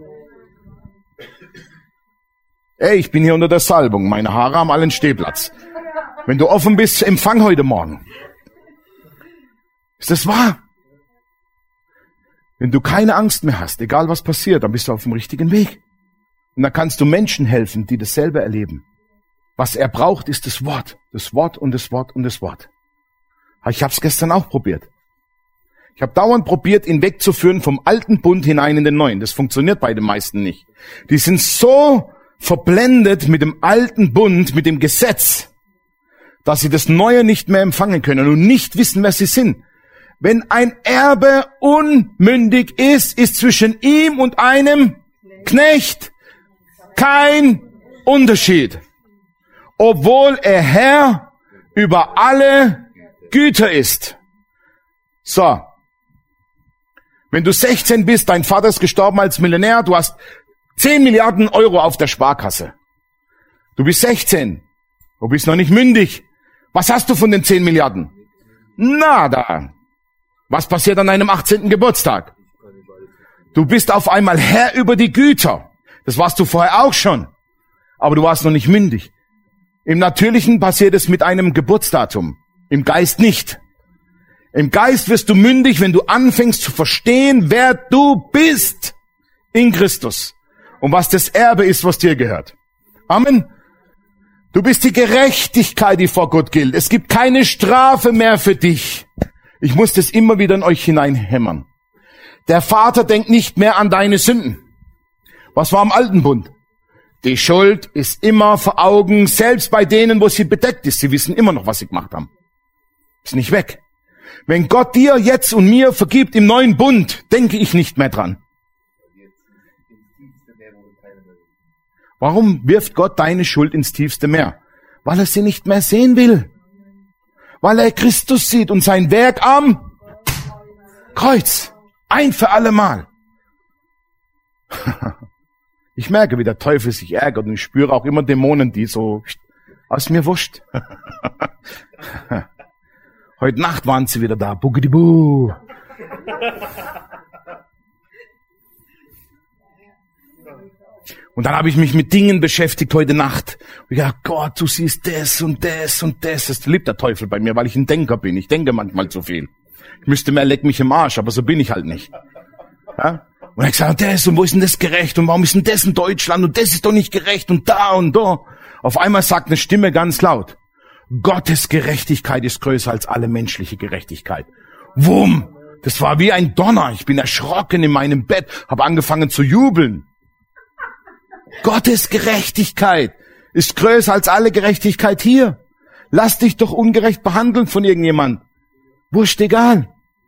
Ey, ich bin hier unter der Salbung. Meine Haare haben alle einen Stehplatz. Wenn du offen bist, empfang heute Morgen. Ist das wahr? Wenn du keine Angst mehr hast, egal was passiert, dann bist du auf dem richtigen Weg. Und dann kannst du Menschen helfen, die dasselbe erleben. Was er braucht, ist das Wort. Das Wort und das Wort und das Wort. Ich habe es gestern auch probiert. Ich habe dauernd probiert, ihn wegzuführen vom alten Bund hinein in den neuen. Das funktioniert bei den meisten nicht. Die sind so verblendet mit dem alten Bund, mit dem Gesetz, dass sie das Neue nicht mehr empfangen können und nicht wissen, wer sie sind. Wenn ein Erbe unmündig ist, ist zwischen ihm und einem Knecht kein Unterschied, obwohl er Herr über alle Güter ist. So. Wenn du sechzehn bist, dein Vater ist gestorben als Millionär, du hast zehn Milliarden Euro auf der Sparkasse. Du bist sechzehn, du bist noch nicht mündig. Was hast du von den zehn Milliarden? Nada. Was passiert an deinem achtzehnten Geburtstag? Du bist auf einmal Herr über die Güter. Das warst du vorher auch schon. Aber du warst noch nicht mündig. Im Natürlichen passiert es mit einem Geburtsdatum. Im Geist nicht. Im Geist wirst du mündig, wenn du anfängst zu verstehen, wer du bist in Christus und was das Erbe ist, was dir gehört. Amen. Du bist die Gerechtigkeit, die vor Gott gilt. Es gibt keine Strafe mehr für dich. Ich muss das immer wieder in euch hineinhämmern. Der Vater denkt nicht mehr an deine Sünden. Was war im alten Bund? Die Schuld ist immer vor Augen, selbst bei denen, wo sie bedeckt ist. Sie wissen immer noch, was sie gemacht haben. Ist nicht weg. Wenn Gott dir jetzt und mir vergibt im neuen Bund, denke ich nicht mehr dran. Warum wirft Gott deine Schuld ins tiefste Meer? Weil er sie nicht mehr sehen will. Weil er Christus sieht und sein Werk am Kreuz. Ein für alle Mal. Ich merke, wie der Teufel sich ärgert und ich spüre auch immer Dämonen, die so aus mir wuscht. Heute Nacht waren sie wieder da. Bugidibu. Und dann habe ich mich mit Dingen beschäftigt heute Nacht. Und ich dachte, Gott, du siehst das und das und das. Das liebt der Teufel bei mir, weil ich ein Denker bin. Ich denke manchmal zu viel. Ich müsste mehr leck mich im Arsch, aber so bin ich halt nicht. Ja? Und ich sage, das und wo ist denn das gerecht und warum ist denn das in Deutschland und das ist doch nicht gerecht und da und da. Auf einmal sagt eine Stimme ganz laut, Gottes Gerechtigkeit ist größer als alle menschliche Gerechtigkeit. Wumm! Das war wie ein Donner. Ich bin erschrocken in meinem Bett, habe angefangen zu jubeln. Gottes Gerechtigkeit ist größer als alle Gerechtigkeit hier. Lass dich doch ungerecht behandeln von irgendjemand. Wurscht egal.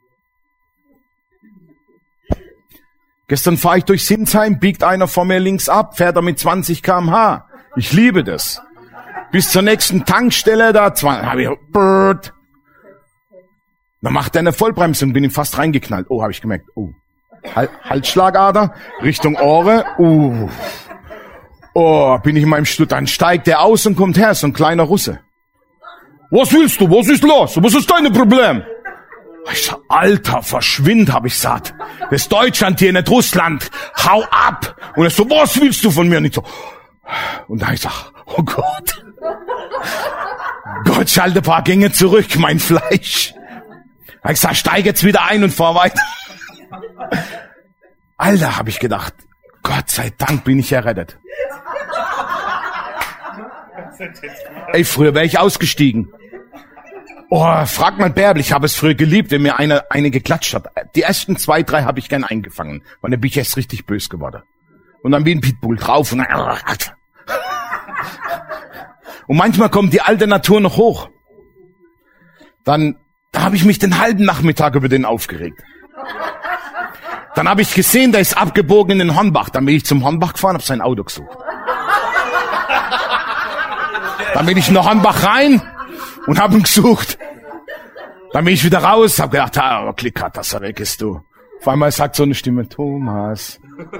Gestern fahre ich durch Sinsheim, biegt einer vor mir links ab, fährt er mit zwanzig Kilometer pro Stunde. Ich liebe das. Bis zur nächsten Tankstelle, da habe ich, brrrt. Dann macht er eine Vollbremsung, bin ihm fast reingeknallt. Oh, habe ich gemerkt. Oh, Halsschlagader, Richtung Ohre. Uh. Oh, bin ich in meinem Stuhl. Dann steigt er aus und kommt her, so ein kleiner Russe. Was willst du? Was ist los? Was ist dein Problem? Ich sag, Alter, verschwind, hab ich gesagt. Das ist Deutschland hier, nicht Russland. Hau ab. Und er so, was willst du von mir? Und ich so, und da ich sag, oh Gott. Gott, schalte ein paar Gänge zurück, mein Fleisch. Ich sag, steig jetzt wieder ein und fahr weiter. Alter, hab ich gedacht, Gott sei Dank bin ich errettet. Ey, früher wäre ich ausgestiegen. Oh, frag mal Bärbel, ich habe es früher geliebt, wenn mir eine, eine geklatscht hat. Die ersten zwei, drei habe ich gern eingefangen, weil dann bin ich erst richtig böse geworden. Und dann wie ein Pitbull drauf und dann, und manchmal kommt die alte Natur noch hoch. Dann, da habe ich mich den halben Nachmittag über den aufgeregt. Dann habe ich gesehen, der ist abgebogen in den Hornbach. Dann bin ich zum Hornbach gefahren, habe sein Auto gesucht. Dann bin ich in den Hornbach rein und habe ihn gesucht. Dann bin ich wieder raus, habe gedacht, ah, Klick hat, dass er weg ist, du. Auf einmal sagt so eine Stimme, Thomas.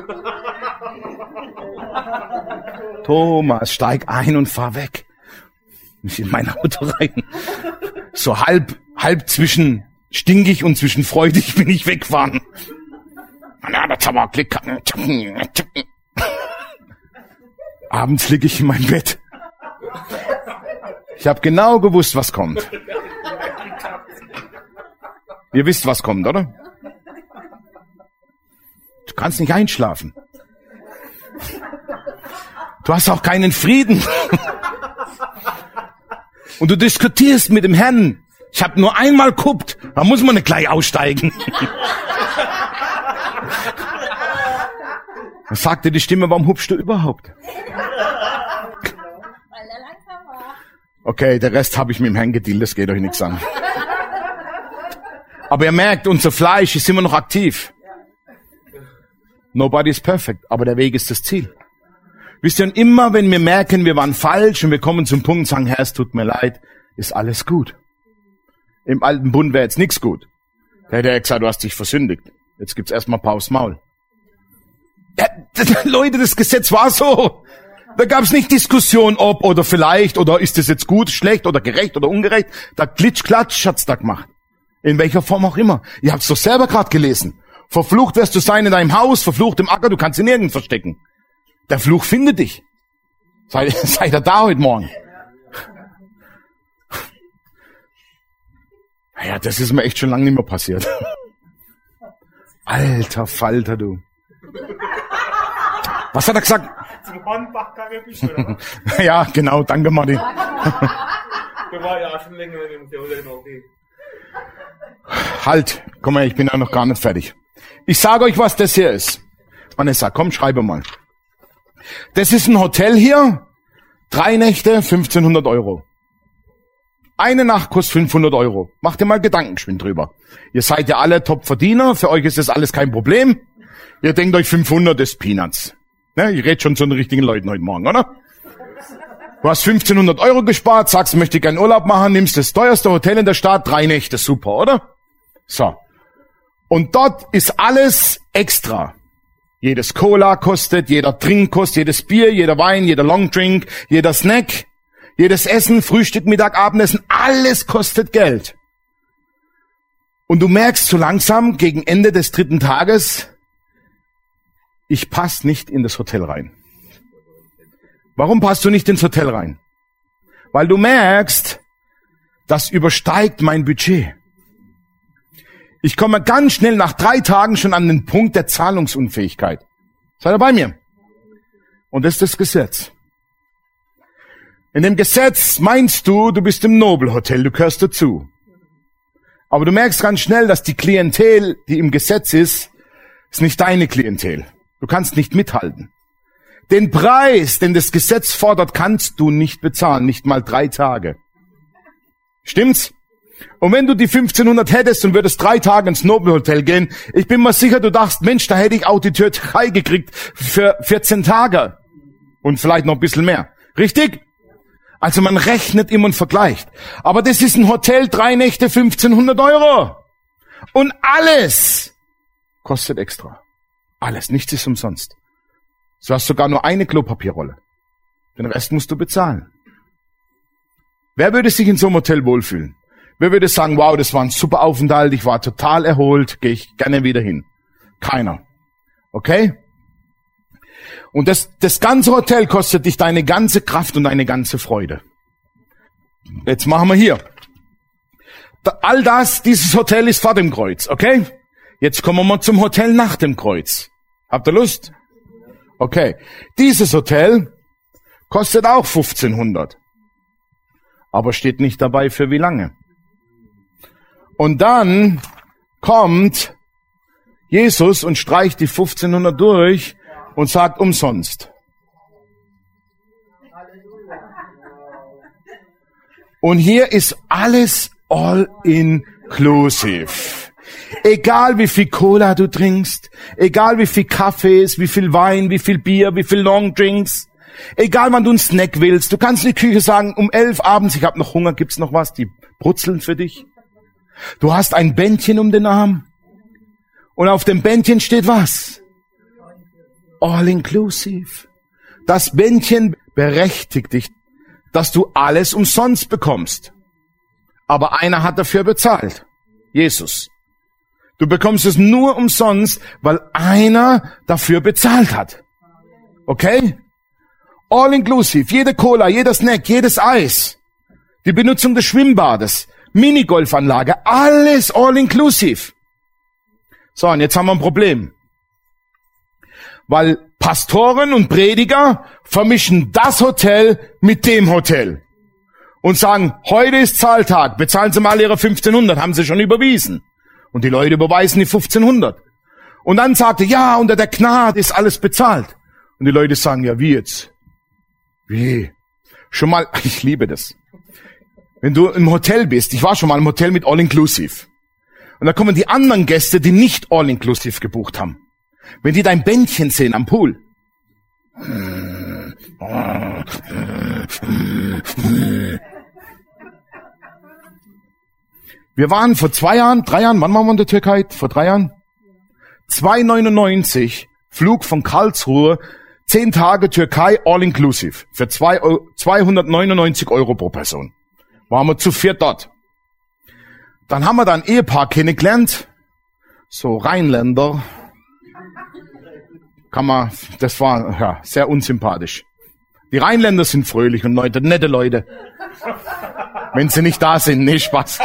Thomas, steig ein und fahr weg. Nicht in mein Auto rein. So halb, halb zwischen stinkig und zwischen freudig bin ich weggefahren. Ja, das hat aber Klick. Abends liege ich in meinem Bett. Ich habe genau gewusst, was kommt. Ihr wisst, was kommt, oder? Du kannst nicht einschlafen. Du hast auch keinen Frieden. Und du diskutierst mit dem Herrn. Ich habe nur einmal geguckt, da muss man nicht gleich aussteigen. Dann sagte die Stimme, warum hupfst du überhaupt? Okay, der Rest habe ich mit dem Herrn gedealt, das geht euch nichts an. Aber ihr merkt, unser Fleisch ist immer noch aktiv. Nobody is perfect, aber der Weg ist das Ziel. Wisst ihr, und immer wenn wir merken, wir waren falsch und wir kommen zum Punkt und sagen, Herr, es tut mir leid, ist alles gut. Im alten Bund wäre jetzt nichts gut. Da hätte er gesagt, du hast dich versündigt. Jetzt gibt's erstmal Paus Maul. Ja, Leute, das Gesetz war so. Da gab's nicht Diskussion, ob oder vielleicht oder ist es jetzt gut, schlecht oder gerecht oder ungerecht. Da klitsch-klatsch hat's da gemacht. In welcher Form auch immer. Ihr habt's doch selber gerade gelesen. Verflucht wirst du sein in deinem Haus, verflucht im Acker, du kannst ihn nirgends verstecken. Der Fluch findet dich. Sei, sei da da heute Morgen. Naja, das ist mir echt schon lange nicht mehr passiert. Alter Falter, du. Was hat er gesagt? Zum Hornbach kann ich nicht, oder? Ja, genau, danke Martin. Der war ja schon länger in dem okay. Halt, komm mal, ich bin ja noch gar nicht fertig. Ich sage euch, was das hier ist. Vanessa, komm, schreibe mal. Das ist ein Hotel hier, drei Nächte, fünfzehnhundert Euro. Eine Nacht kostet fünfhundert Euro. Macht ihr mal Gedanken geschwind drüber. Ihr seid ja alle Top-Verdiener, für euch ist das alles kein Problem. Ihr denkt euch fünfhundert ist Peanuts. Ne, ich rede schon zu den richtigen Leuten heute Morgen, oder? Du hast fünfzehnhundert Euro gespart, sagst, möchte gerne Urlaub machen, nimmst das teuerste Hotel in der Stadt, drei Nächte, super, oder? So. Und dort ist alles extra. Jedes Cola kostet, jeder Trink kostet, jedes Bier, jeder Wein, jeder Longdrink, jeder Snack, jedes Essen, Frühstück, Mittag, Abendessen, alles kostet Geld. Und du merkst so langsam gegen Ende des dritten Tages, ich passe nicht in das Hotel rein. Warum passt du nicht ins Hotel rein? Weil du merkst, das übersteigt mein Budget. Ich komme ganz schnell nach drei Tagen schon an den Punkt der Zahlungsunfähigkeit. Seid ihr bei mir? Und das ist das Gesetz. In dem Gesetz meinst du, du bist im Nobelhotel, du gehörst dazu. Aber du merkst ganz schnell, dass die Klientel, die im Gesetz ist, ist nicht deine Klientel. Du kannst nicht mithalten. Den Preis, den das Gesetz fordert, kannst du nicht bezahlen, nicht mal drei Tage. Stimmt's? Und wenn du die fünfzehnhundert hättest und würdest drei Tage ins Nobelhotel gehen, ich bin mir sicher, du dachtest, Mensch, da hätte ich auch die Türkei gekriegt für vierzehn Tage. Und vielleicht noch ein bisschen mehr. Richtig? Also man rechnet immer und vergleicht. Aber das ist ein Hotel, drei Nächte, fünfzehnhundert Euro. Und alles kostet extra. Alles, nichts ist umsonst. Du hast sogar nur eine Klopapierrolle. Den Rest musst du bezahlen. Wer würde sich in so einem Hotel wohlfühlen? Wer würde sagen, wow, das war ein super Aufenthalt, ich war total erholt, gehe ich gerne wieder hin? Keiner. Okay? Und das, das ganze Hotel kostet dich deine ganze Kraft und deine ganze Freude. Jetzt machen wir hier. Da, all das, dieses Hotel ist vor dem Kreuz, okay? Jetzt kommen wir mal zum Hotel nach dem Kreuz. Habt ihr Lust? Okay. Dieses Hotel kostet auch fünfzehnhundert. Aber steht nicht dabei, für wie lange. Und dann kommt Jesus und streicht die fünfzehnhundert durch und sagt umsonst. Und hier ist alles all inclusive. Egal wie viel Cola du trinkst, egal wie viel Kaffees, wie viel Wein, wie viel Bier, wie viel Longdrinks, egal wann du einen Snack willst, du kannst in die Küche sagen, um elf abends, ich habe noch Hunger, gibt's noch was, die brutzeln für dich. Du hast ein Bändchen um den Arm und auf dem Bändchen steht was? All inclusive. Das Bändchen berechtigt dich, dass du alles umsonst bekommst. Aber einer hat dafür bezahlt. Jesus. Du bekommst es nur umsonst, weil einer dafür bezahlt hat. Okay? All inclusive. Jede Cola, jeder Snack, jedes Eis. Die Benutzung des Schwimmbades. Minigolfanlage. Alles all inclusive. So, und jetzt haben wir ein Problem. Weil Pastoren und Prediger vermischen das Hotel mit dem Hotel. Und sagen, heute ist Zahltag, bezahlen Sie mal Ihre fünfzehnhundert, haben Sie schon überwiesen. Und die Leute überweisen die fünfzehnhundert. Und dann sagt er, ja, unter der Gnade ist alles bezahlt. Und die Leute sagen, ja, wie jetzt? Wie? Schon mal, ich liebe das. Wenn du im Hotel bist, ich war schon mal im Hotel mit All-Inclusive. Und da kommen die anderen Gäste, die nicht All-Inclusive gebucht haben. Wenn die dein Bändchen sehen am Pool. Wir waren vor zwei Jahren, drei Jahren, wann waren wir in der Türkei? Vor drei Jahren? zwei neunundneunzig, Flug von Karlsruhe, zehn Tage Türkei, all-inclusive, für zweihundertneunundneunzig Euro pro Person. Waren wir zu viert dort. Dann haben wir da ein Ehepaar kennengelernt, so Rheinländer. Kann man, das war ja sehr unsympathisch. Die Rheinländer sind fröhlich und Leute, nette Leute. Wenn sie nicht da sind, nee, Spaß.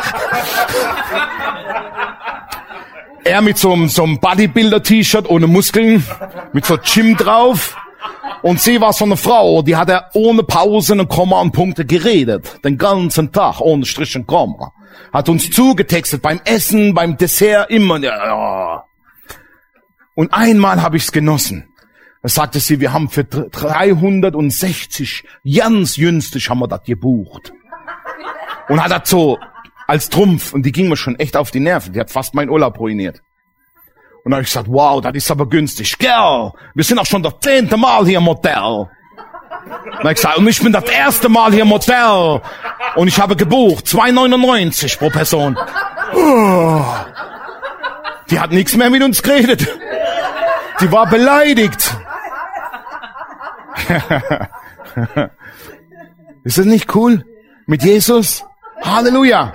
Er mit so einem, so einem Bodybuilder-T-Shirt ohne Muskeln, mit so Gym drauf. Und sie war so eine Frau, die hat er ohne Pausen und Komma und Punkte geredet. Den ganzen Tag, ohne Strich und Komma. Hat uns zugetextet beim Essen, beim Dessert, immer. Ja. Und einmal habe ich's genossen. Da sagte sie, wir haben für dreihundertsechzig, ganz günstig haben wir das gebucht. Und hat das so als Trumpf, und die ging mir schon echt auf die Nerven, die hat fast meinen Urlaub ruiniert. Und da habe ich gesagt, wow, das ist aber günstig. Gell, wir sind auch schon das zehnte Mal hier im Hotel. Und da habe ich gesagt, und ich bin das erste Mal hier im Hotel. Und ich habe gebucht, zwei neunundneunzig pro Person. Oh. Die hat nichts mehr mit uns geredet. Die war beleidigt. Ist das nicht cool? Mit Jesus? Halleluja.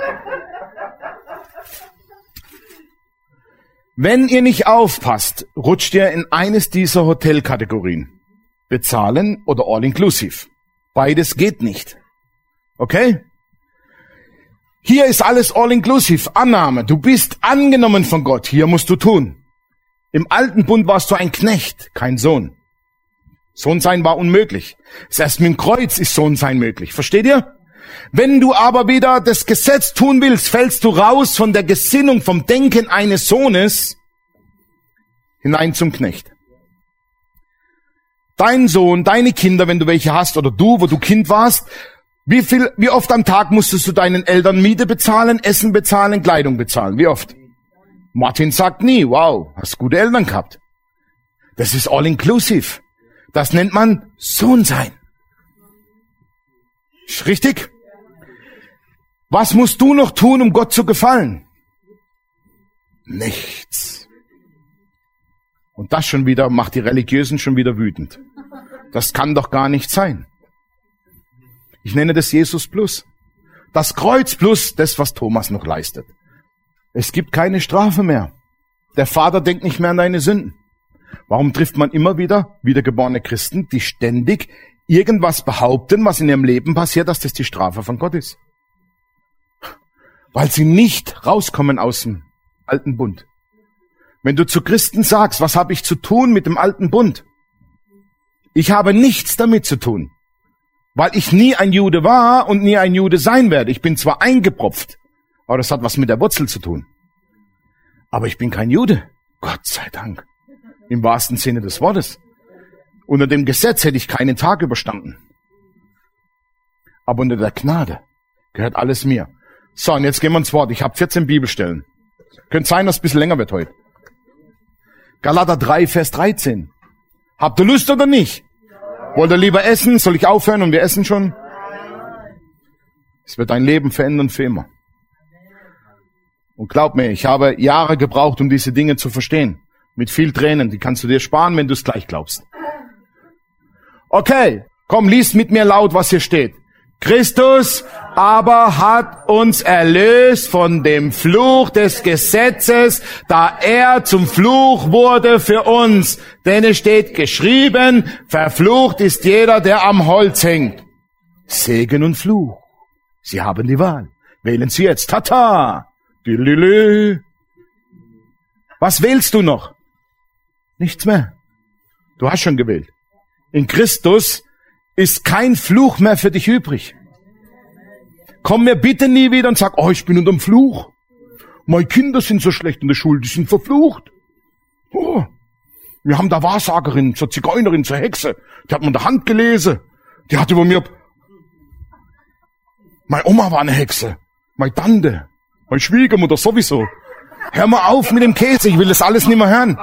Wenn ihr nicht aufpasst, rutscht ihr in eines dieser Hotelkategorien. Bezahlen oder all-inclusive. Beides geht nicht. Okay? Hier ist alles all-inclusive. Annahme. Du bist angenommen von Gott. Hier musst du tun. Im alten Bund warst du ein Knecht, kein Sohn. Sohn sein war unmöglich. Erst mit dem Kreuz ist Sohn sein möglich. Versteht ihr? Wenn du aber wieder das Gesetz tun willst, fällst du raus von der Gesinnung, vom Denken eines Sohnes hinein zum Knecht. Dein Sohn, deine Kinder, wenn du welche hast, oder du, wo du Kind warst, wie viel, wie oft am Tag musstest du deinen Eltern Miete bezahlen, Essen bezahlen, Kleidung bezahlen? Wie oft? Martin sagt nie, wow, hast gute Eltern gehabt. Das ist all inclusive. Das nennt man Sohn sein. Ist richtig? Was musst du noch tun, um Gott zu gefallen? Nichts. Und das schon wieder macht die Religiösen schon wieder wütend. Das kann doch gar nicht sein. Ich nenne das Jesus plus. Das Kreuz plus das, was Thomas noch leistet. Es gibt keine Strafe mehr. Der Vater denkt nicht mehr an deine Sünden. Warum trifft man immer wieder wiedergeborene Christen, die ständig irgendwas behaupten, was in ihrem Leben passiert, dass das die Strafe von Gott ist? Weil sie nicht rauskommen aus dem alten Bund. Wenn du zu Christen sagst, was habe ich zu tun mit dem alten Bund? Ich habe nichts damit zu tun, weil ich nie ein Jude war und nie ein Jude sein werde. Ich bin zwar eingepropft, aber das hat was mit der Wurzel zu tun. Aber ich bin kein Jude. Gott sei Dank. Im wahrsten Sinne des Wortes. Unter dem Gesetz hätte ich keinen Tag überstanden. Aber unter der Gnade gehört alles mir. So, und jetzt gehen wir ins Wort. Ich habe vierzehn Bibelstellen. Könnte sein, dass es ein bisschen länger wird heute. Galater drei, Vers dreizehn. Habt ihr Lust oder nicht? Wollt ihr lieber essen? Soll ich aufhören und wir essen schon? Es wird dein Leben verändern für immer. Und glaub mir, ich habe Jahre gebraucht, um diese Dinge zu verstehen. Mit viel Tränen. Die kannst du dir sparen, wenn du es gleich glaubst. Okay, komm, lies mit mir laut, was hier steht. Christus aber hat uns erlöst von dem Fluch des Gesetzes, da er zum Fluch wurde für uns. Denn es steht geschrieben, verflucht ist jeder, der am Holz hängt. Segen und Fluch. Sie haben die Wahl. Wählen Sie jetzt. Tata. Dilili. Was wählst du noch? Nichts mehr. Du hast schon gewählt. In Christus ist kein Fluch mehr für dich übrig. Komm mir bitte nie wieder und sag, oh, ich bin unterm Fluch. Meine Kinder sind so schlecht in der Schule, die sind verflucht. Oh, wir haben da Wahrsagerin, zur Zigeunerin, zur Hexe. Die hat mir in der Hand gelesen. Die hat über mir... Meine Oma war eine Hexe. Meine Tante. Meine Schwiegermutter sowieso. Hör mal auf mit dem Käse, ich will das alles nicht mehr hören.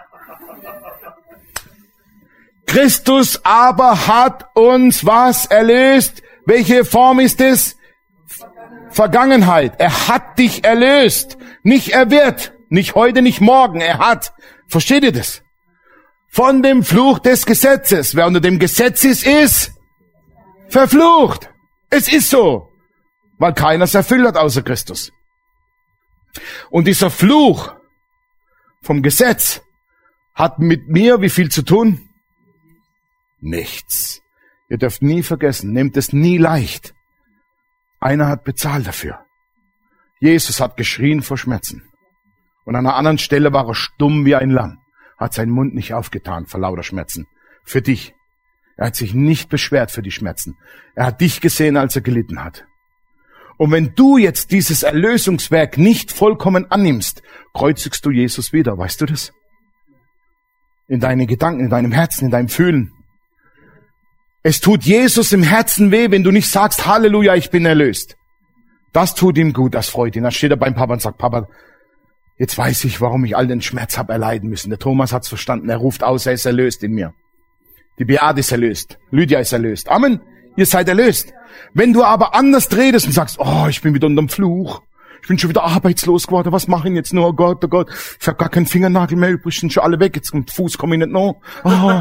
Christus aber hat uns was erlöst? Welche Form ist es? Vergangenheit. Er hat dich erlöst. Nicht er wird. Nicht heute, nicht morgen. Er hat. Versteht ihr das? Von dem Fluch des Gesetzes. Wer unter dem Gesetz ist, ist verflucht. Es ist so. Weil keiner es erfüllt hat außer Christus. Und dieser Fluch vom Gesetz hat mit mir wie viel zu tun? Nichts. Ihr dürft nie vergessen, nehmt es nie leicht. Einer hat bezahlt dafür. Jesus hat geschrien vor Schmerzen. Und an einer anderen Stelle war er stumm wie ein Lamm, hat seinen Mund nicht aufgetan vor lauter Schmerzen. Für dich. Er hat sich nicht beschwert für die Schmerzen. Er hat dich gesehen, als er gelitten hat. Und wenn du jetzt dieses Erlösungswerk nicht vollkommen annimmst, kreuzigst du Jesus wieder. Weißt du das? in deine Gedanken, in deinem Herzen, in deinem Fühlen. Es tut Jesus im Herzen weh, wenn du nicht sagst, Halleluja, ich bin erlöst. Das tut ihm gut, das freut ihn. Dann steht er beim Papa und sagt, Papa, jetzt weiß ich, warum ich all den Schmerz habe erleiden müssen. Der Thomas hat's verstanden, er ruft aus, er ist erlöst in mir. Die Beate ist erlöst, Lydia ist erlöst. Amen, ihr seid erlöst. Wenn du aber anders redest und sagst, oh, ich bin wieder unterm Fluch, ich bin schon wieder arbeitslos geworden, was mache ich jetzt nur, oh Gott, oh Gott, ich habe gar keinen Fingernagel mehr übrig, sind schon alle weg, jetzt mit Fuß komme ich nicht noch. Oh.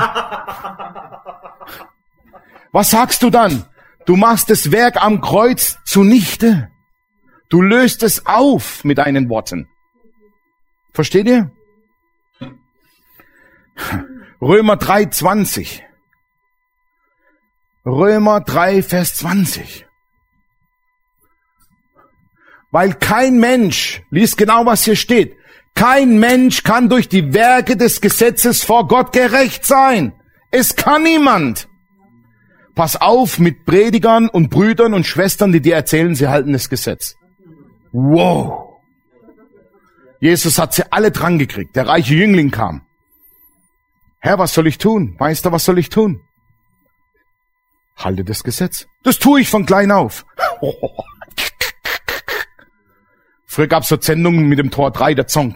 Was sagst du dann? Du machst das Werk am Kreuz zunichte. Du löst es auf mit deinen Worten. Versteht ihr? Römer drei, zwanzig. Römer drei, Vers zwanzig. Weil kein Mensch, lies genau, was hier steht, kein Mensch kann durch die Werke des Gesetzes vor Gott gerecht sein. Es kann niemand. Pass auf mit Predigern und Brüdern und Schwestern, die dir erzählen, sie halten das Gesetz. Wow. Jesus hat sie alle dran gekriegt. Der reiche Jüngling kam. Herr, was soll ich tun? Meister, was soll ich tun? Halte das Gesetz. Das tue ich von klein auf. Früher gab's so Sendungen mit dem Tor drei, der Song.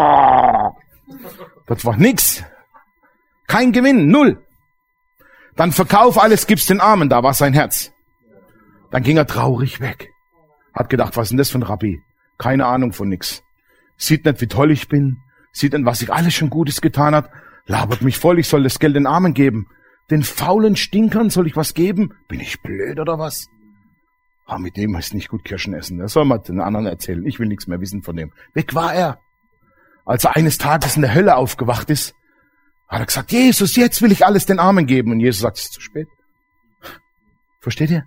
Das war nix. Kein Gewinn, null. Dann verkauf alles, gib's den Armen, da war sein Herz. Dann ging er traurig weg. Hat gedacht, was ist denn das für ein Rabbi? Keine Ahnung von nix. Sieht nicht, wie toll ich bin. Sieht nicht, was ich alles schon Gutes getan hat. Labert mich voll, ich soll das Geld den Armen geben. Den faulen Stinkern soll ich was geben? Bin ich blöd oder was? Ah, mit dem ist nicht gut Kirschen essen. Das soll man den anderen erzählen. Ich will nichts mehr wissen von dem. Weg war er. Als er eines Tages in der Hölle aufgewacht ist, hat er gesagt, Jesus, jetzt will ich alles den Armen geben. Und Jesus sagt, es ist zu spät. Versteht ihr?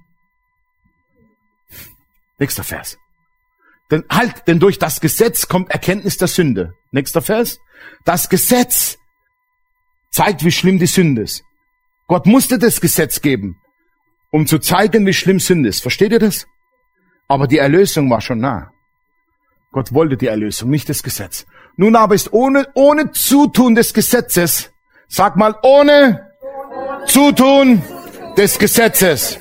Nächster Vers. Denn halt, denn durch das Gesetz kommt Erkenntnis der Sünde. Nächster Vers. Das Gesetz zeigt, wie schlimm die Sünde ist. Gott musste das Gesetz geben, um zu zeigen, wie schlimm Sünde ist. Versteht ihr das? Aber die Erlösung war schon nah. Gott wollte die Erlösung, nicht das Gesetz. Nun aber ist ohne, ohne Zutun des Gesetzes, sag mal, ohne, ohne Zutun des Gesetzes,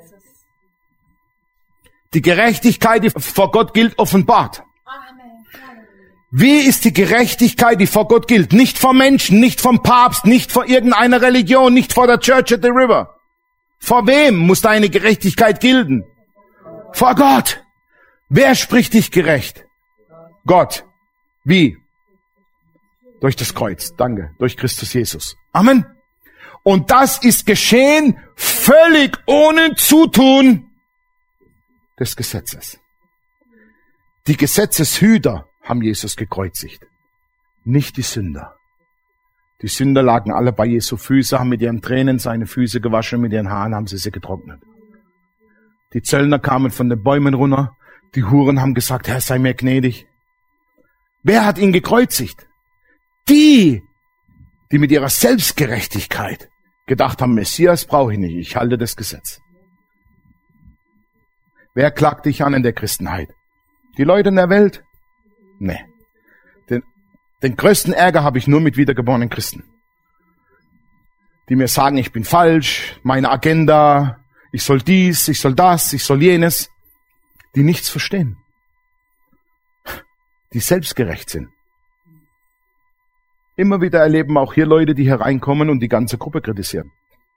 die Gerechtigkeit, die vor Gott gilt, offenbart. Wie ist die Gerechtigkeit, die vor Gott gilt? Nicht vor Menschen, nicht vom Papst, nicht vor irgendeiner Religion, nicht vor der Church at the River. Vor wem muss deine Gerechtigkeit gelten? Vor Gott. Wer spricht dich gerecht? Gott. Wie? Durch das Kreuz. Danke. Durch Christus Jesus. Amen. Und das ist geschehen völlig ohne Zutun des Gesetzes. Die Gesetzeshüter haben Jesus gekreuzigt, nicht die Sünder. Die Sünder lagen alle bei Jesu Füße, haben mit ihren Tränen seine Füße gewaschen, mit ihren Haaren haben sie sie getrocknet. Die Zöllner kamen von den Bäumen runter, die Huren haben gesagt, Herr, sei mir gnädig. Wer hat ihn gekreuzigt? Die, die mit ihrer Selbstgerechtigkeit gedacht haben, Messias brauche ich nicht, ich halte das Gesetz. Wer klagt dich an in der Christenheit? Die Leute in der Welt? Nee. Den, den größten Ärger habe ich nur mit wiedergeborenen Christen. Die mir sagen, ich bin falsch, meine Agenda, ich soll dies, ich soll das, ich soll jenes. Die nichts verstehen. Die selbstgerecht sind. Immer wieder erleben auch hier Leute, die hereinkommen und die ganze Gruppe kritisieren.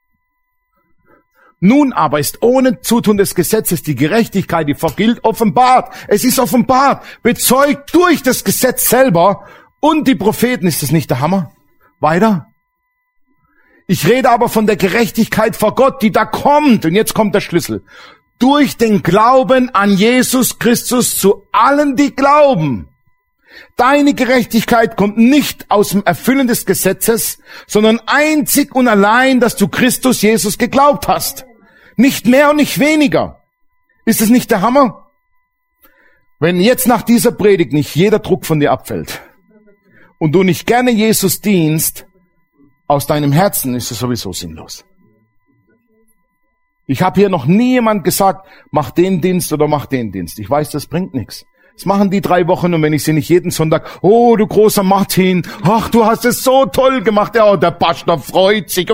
Nun aber ist ohne Zutun des Gesetzes die Gerechtigkeit, die vor gilt, offenbart. Es ist offenbart, bezeugt durch das Gesetz selber und die Propheten. Ist das nicht der Hammer? Weiter. Ich rede aber von der Gerechtigkeit vor Gott, die da kommt. Und jetzt kommt der Schlüssel. Durch den Glauben an Jesus Christus zu allen, die glauben. Deine Gerechtigkeit kommt nicht aus dem Erfüllen des Gesetzes, sondern einzig und allein, dass du Christus Jesus geglaubt hast. Nicht mehr und nicht weniger. Ist es nicht der Hammer? Wenn jetzt nach dieser Predigt nicht jeder Druck von dir abfällt und du nicht gerne Jesus dienst, aus deinem Herzen ist es sowieso sinnlos. Ich habe hier noch nie jemand gesagt, mach den Dienst oder mach den Dienst. Ich weiß, das bringt nichts. Das machen die drei Wochen und wenn ich sie nicht jeden Sonntag, oh, du großer Martin, ach, du hast es so toll gemacht, ja, der Pastor freut sich.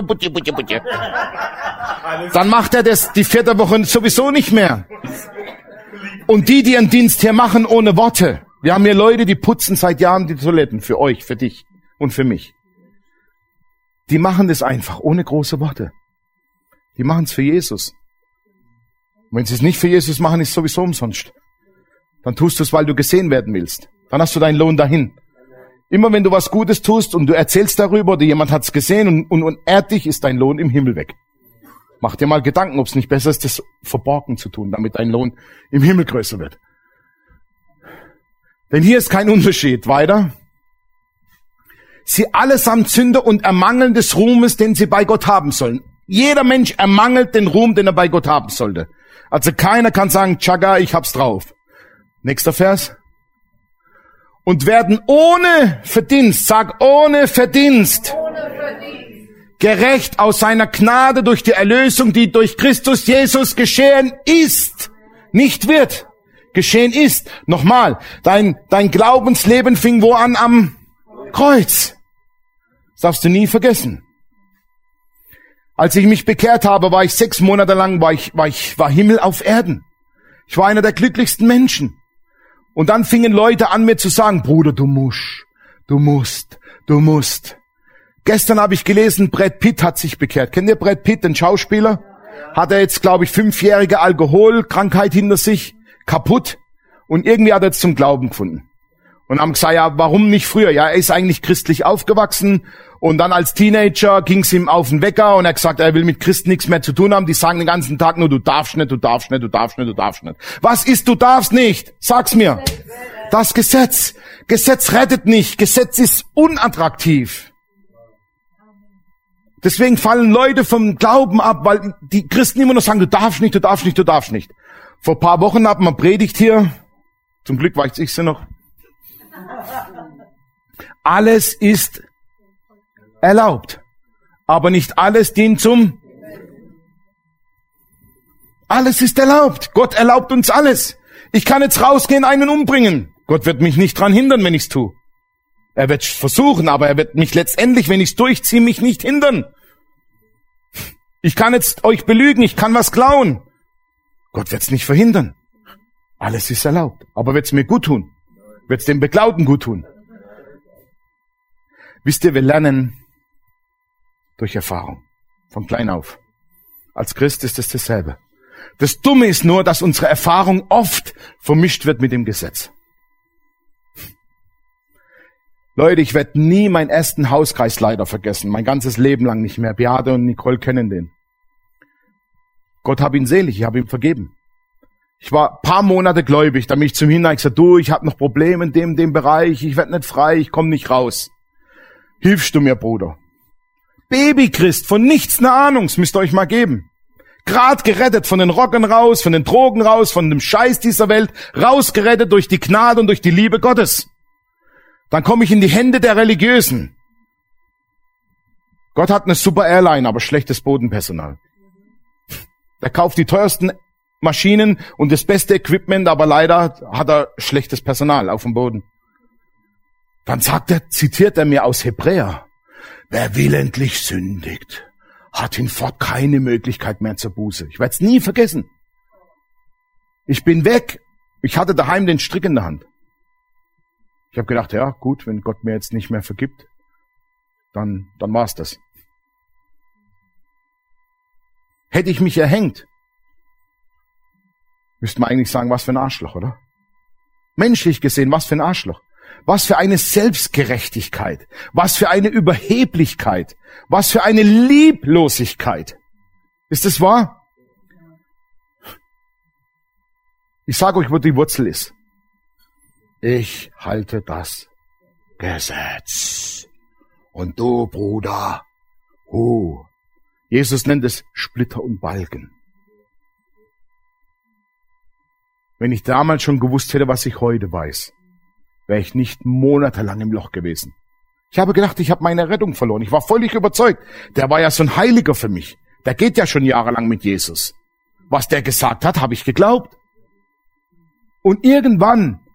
Dann macht er das die vierte Woche sowieso nicht mehr. Und die, die einen Dienst hier machen ohne Worte, wir haben hier Leute, die putzen seit Jahren die Toiletten für euch, für dich und für mich. Die machen das einfach ohne große Worte. Die machen es für Jesus. Und wenn sie es nicht für Jesus machen, ist es sowieso umsonst. Dann tust du es, weil du gesehen werden willst. Dann hast du deinen Lohn dahin. Immer wenn du was Gutes tust und du erzählst darüber oder jemand hat es gesehen und, und, und ehrt dich, ist dein Lohn im Himmel weg. Mach dir mal Gedanken, ob es nicht besser ist, das verborgen zu tun, damit dein Lohn im Himmel größer wird. Denn hier ist kein Unterschied. Weiter. Sie allesamt Sünder und ermangeln des Ruhmes, den sie bei Gott haben sollen. Jeder Mensch ermangelt den Ruhm, den er bei Gott haben sollte. Also keiner kann sagen, Tschagga, ich hab's drauf. Nächster Vers. Und werden ohne Verdienst, sag ohne Verdienst, ohne Verdienst, gerecht aus seiner Gnade durch die Erlösung, die durch Christus Jesus geschehen ist, nicht wird, geschehen ist. Nochmal, dein, dein Glaubensleben fing wo an? Am Kreuz. Das darfst du nie vergessen. Als ich mich bekehrt habe, war ich sechs Monate lang, war ich, war ich, war Himmel auf Erden. Ich war einer der glücklichsten Menschen. Und dann fingen Leute an, mir zu sagen, Bruder, du musst, du musst, du musst. Gestern habe ich gelesen, Brad Pitt hat sich bekehrt. Kennt ihr Brad Pitt, den Schauspieler? Hat er jetzt, glaube ich, fünfjährige Alkoholkrankheit hinter sich, kaputt. Und irgendwie hat er jetzt zum Glauben gefunden. Und haben gesagt, ja, warum nicht früher? Ja, er ist eigentlich christlich aufgewachsen. Und dann als Teenager ging es ihm auf den Wecker und er hat gesagt, er will mit Christen nichts mehr zu tun haben. Die sagen den ganzen Tag nur, du darfst nicht, du darfst nicht, du darfst nicht, du darfst nicht. Was ist, du darfst nicht? Sag's mir. Das Gesetz. Gesetz rettet nicht. Gesetz ist unattraktiv. Deswegen fallen Leute vom Glauben ab, weil die Christen immer noch sagen, du darfst nicht, du darfst nicht, du darfst nicht. Vor ein paar Wochen hat man predigt hier. Zum Glück weiß ich sie noch. Alles ist erlaubt, aber nicht alles dient zum... Alles ist erlaubt. Gott erlaubt uns alles. Ich kann jetzt rausgehen, einen umbringen. Gott wird mich nicht dran hindern, wenn ich's tue. Er wird versuchen, aber er wird mich letztendlich, wenn ich's durchziehe, mich nicht hindern. Ich kann jetzt euch belügen, ich kann was klauen. Gott wird's nicht verhindern. Alles ist erlaubt. Aber wird's mir gut tun? Wird's dem Beklauten gut tun? Wisst ihr, wir lernen durch Erfahrung. Von klein auf. Als Christ ist es dasselbe. Das Dumme ist nur, dass unsere Erfahrung oft vermischt wird mit dem Gesetz. Leute, ich werde nie meinen ersten Hauskreisleiter vergessen. Mein ganzes Leben lang nicht mehr. Beate und Nicole kennen den. Gott hab ihn selig, ich habe ihm vergeben. Ich war paar Monate gläubig, da bin ich zum Hinein gesagt, du, ich habe noch Probleme in dem, dem Bereich, ich werde nicht frei, ich komme nicht raus. Hilfst du mir, Bruder? Babychrist, von nichts eine Ahnung, das müsst ihr euch mal geben. Grad gerettet, von den Rocken raus, von den Drogen raus, von dem Scheiß dieser Welt, rausgerettet durch die Gnade und durch die Liebe Gottes. Dann komme ich in die Hände der Religiösen. Gott hat eine super Airline, aber schlechtes Bodenpersonal. Er kauft die teuersten Maschinen und das beste Equipment, aber leider hat er schlechtes Personal auf dem Boden. Dann sagt er, zitiert er mir aus Hebräer, wer willentlich sündigt, hat hinfort keine Möglichkeit mehr zur Buße. Ich werde es nie vergessen. Ich bin weg. Ich hatte daheim den Strick in der Hand. Ich habe gedacht, ja gut, wenn Gott mir jetzt nicht mehr vergibt, dann, dann war's das. Hätte ich mich erhängt, müsste man eigentlich sagen, was für ein Arschloch, oder? Menschlich gesehen, was für ein Arschloch. Was für eine Selbstgerechtigkeit. Was für eine Überheblichkeit. Was für eine Lieblosigkeit. Ist das wahr? Ich sage euch, wo die Wurzel ist. Ich halte das Gesetz. Und du, Bruder, oh. Jesus nennt es Splitter und Balken. Wenn ich damals schon gewusst hätte, was ich heute weiß, wäre ich nicht monatelang im Loch gewesen. Ich habe gedacht, ich habe meine Rettung verloren. Ich war völlig überzeugt. Der war ja so ein Heiliger für mich. Der geht ja schon jahrelang mit Jesus. Was der gesagt hat, habe ich geglaubt. Und irgendwann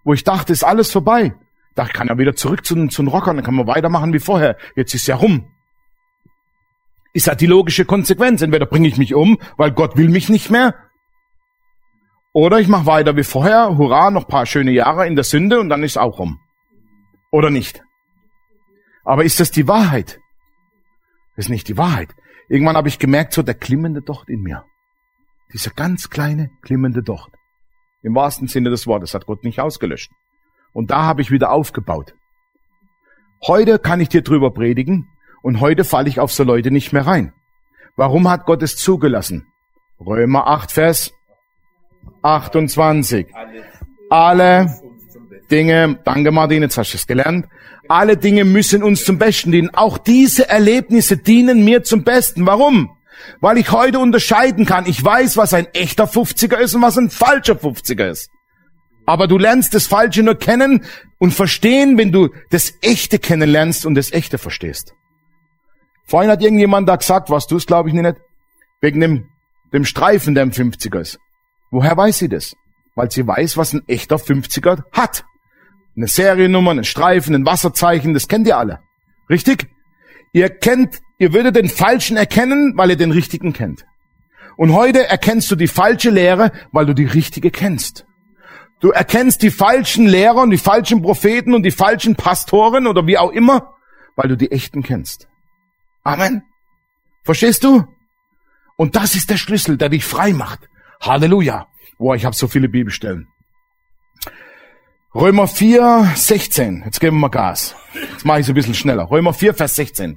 wo ich dachte, ist alles vorbei. Da kann er wieder zurück zu, zu den Rockern, dann kann man weitermachen wie vorher. Jetzt ist ja rum. Ist ja die logische Konsequenz. Entweder bringe ich mich um, weil Gott will mich nicht mehr, oder ich mache weiter wie vorher, hurra, noch ein paar schöne Jahre in der Sünde und dann ist auch rum. Oder nicht? Aber ist das die Wahrheit? Das ist nicht die Wahrheit. Irgendwann habe ich gemerkt, so der klimmende Docht in mir. Dieser ganz kleine, klimmende Docht. Im wahrsten Sinne des Wortes hat Gott nicht ausgelöscht. Und da habe ich wieder aufgebaut. Heute kann ich dir drüber predigen und heute falle ich auf so Leute nicht mehr rein. Warum hat Gott es zugelassen? Römer acht, Vers achtundzwanzig. Alle Dinge, danke Martin, jetzt hast du es gelernt, alle Dinge müssen uns zum Besten dienen. Auch diese Erlebnisse dienen mir zum Besten. Warum? Weil ich heute unterscheiden kann. Ich weiß, was ein echter fünfziger ist und was ein falscher fünfziger ist. Aber du lernst das Falsche nur kennen und verstehen, wenn du das Echte kennenlernst und das Echte verstehst. Vorhin hat irgendjemand da gesagt, was du es glaube ich nicht, wegen dem, dem Streifen, der im fünfziger ist. Woher weiß sie das? Weil sie weiß, was ein echter fünfziger hat. Eine Seriennummer, einen Streifen, ein Wasserzeichen, das kennt ihr alle. Richtig? Ihr kennt, ihr würdet den Falschen erkennen, weil ihr den Richtigen kennt. Und heute erkennst du die falsche Lehre, weil du die richtige kennst. Du erkennst die falschen Lehrer und die falschen Propheten und die falschen Pastoren oder wie auch immer, weil du die echten kennst. Amen. Verstehst du? Und das ist der Schlüssel, der dich frei macht. Halleluja. Boah, ich habe so viele Bibelstellen. Römer vier, sechzehn. Jetzt geben wir mal Gas. Jetzt mache ich es ein bisschen schneller. Römer vier, Vers sechzehn.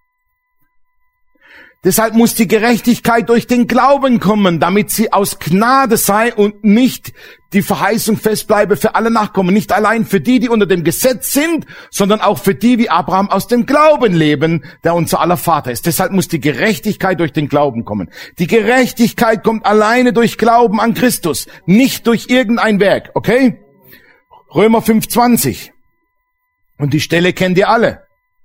Deshalb muss die Gerechtigkeit durch den Glauben kommen, damit sie aus Gnade sei und nicht die Verheißung festbleibe für alle Nachkommen. Nicht allein für die, die unter dem Gesetz sind, sondern auch für die, wie Abraham aus dem Glauben leben, der unser aller Vater ist. Deshalb muss die Gerechtigkeit durch den Glauben kommen. Die Gerechtigkeit kommt alleine durch Glauben an Christus, nicht durch irgendein Werk, okay? Römer fünf, zwanzig. Und die Stelle kennt ihr alle.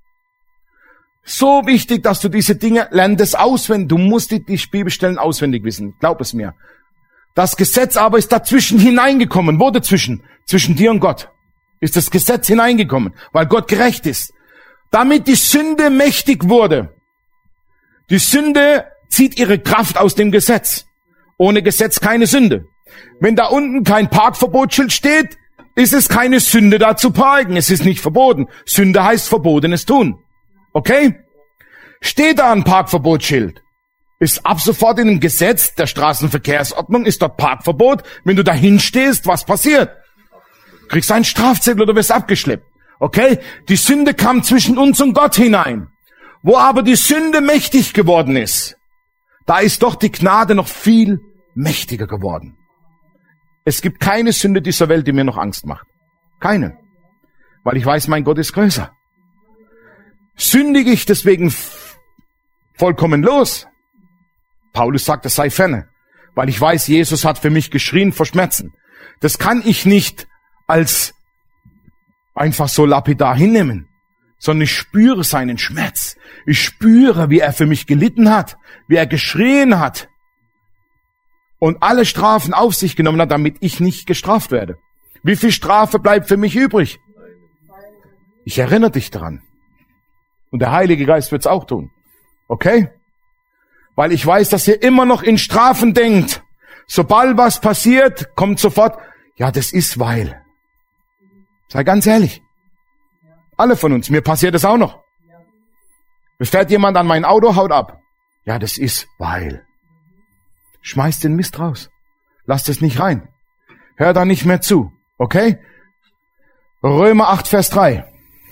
So wichtig, dass du diese Dinge lernst auswendig. Du musst die, die Bibelstellen auswendig wissen. Glaub es mir. Das Gesetz aber ist dazwischen hineingekommen. Wo dazwischen? Zwischen dir und Gott. Ist das Gesetz hineingekommen, weil Gott gerecht ist. Damit die Sünde mächtig wurde. Die Sünde zieht ihre Kraft aus dem Gesetz. Ohne Gesetz keine Sünde. Wenn da unten kein Parkverbotsschild steht, ist es keine Sünde, da zu parken. Es ist nicht verboten. Sünde heißt verbotenes tun. Okay? Steht da ein Parkverbotsschild, ist ab sofort in dem Gesetz der Straßenverkehrsordnung, ist dort Parkverbot. Wenn du dahin stehst, was passiert? Kriegst einen Strafzettel oder wirst abgeschleppt. Okay? Die Sünde kam zwischen uns und Gott hinein. Wo aber die Sünde mächtig geworden ist, da ist doch die Gnade noch viel mächtiger geworden. Es gibt keine Sünde dieser Welt, die mir noch Angst macht. Keine. Weil ich weiß, mein Gott ist größer. Sündige ich deswegen vollkommen los? Paulus sagt, es sei ferne, weil ich weiß, Jesus hat für mich geschrien vor Schmerzen. Das kann ich nicht als einfach so lapidar hinnehmen, sondern ich spüre seinen Schmerz. Ich spüre, wie er für mich gelitten hat, wie er geschrien hat und alle Strafen auf sich genommen hat, damit ich nicht gestraft werde. Wie viel Strafe bleibt für mich übrig? Ich erinnere dich daran. Und der Heilige Geist wird's auch tun. Okay? Weil ich weiß, dass ihr immer noch in Strafen denkt. Sobald was passiert, kommt sofort, ja, das ist weil. Sei ganz ehrlich. Alle von uns, mir passiert das auch noch. Es fährt jemand an mein Auto, haut ab. Ja, das ist weil. Schmeiß den Mist raus. Lass das nicht rein. Hör da nicht mehr zu. Okay? Römer acht, Vers drei.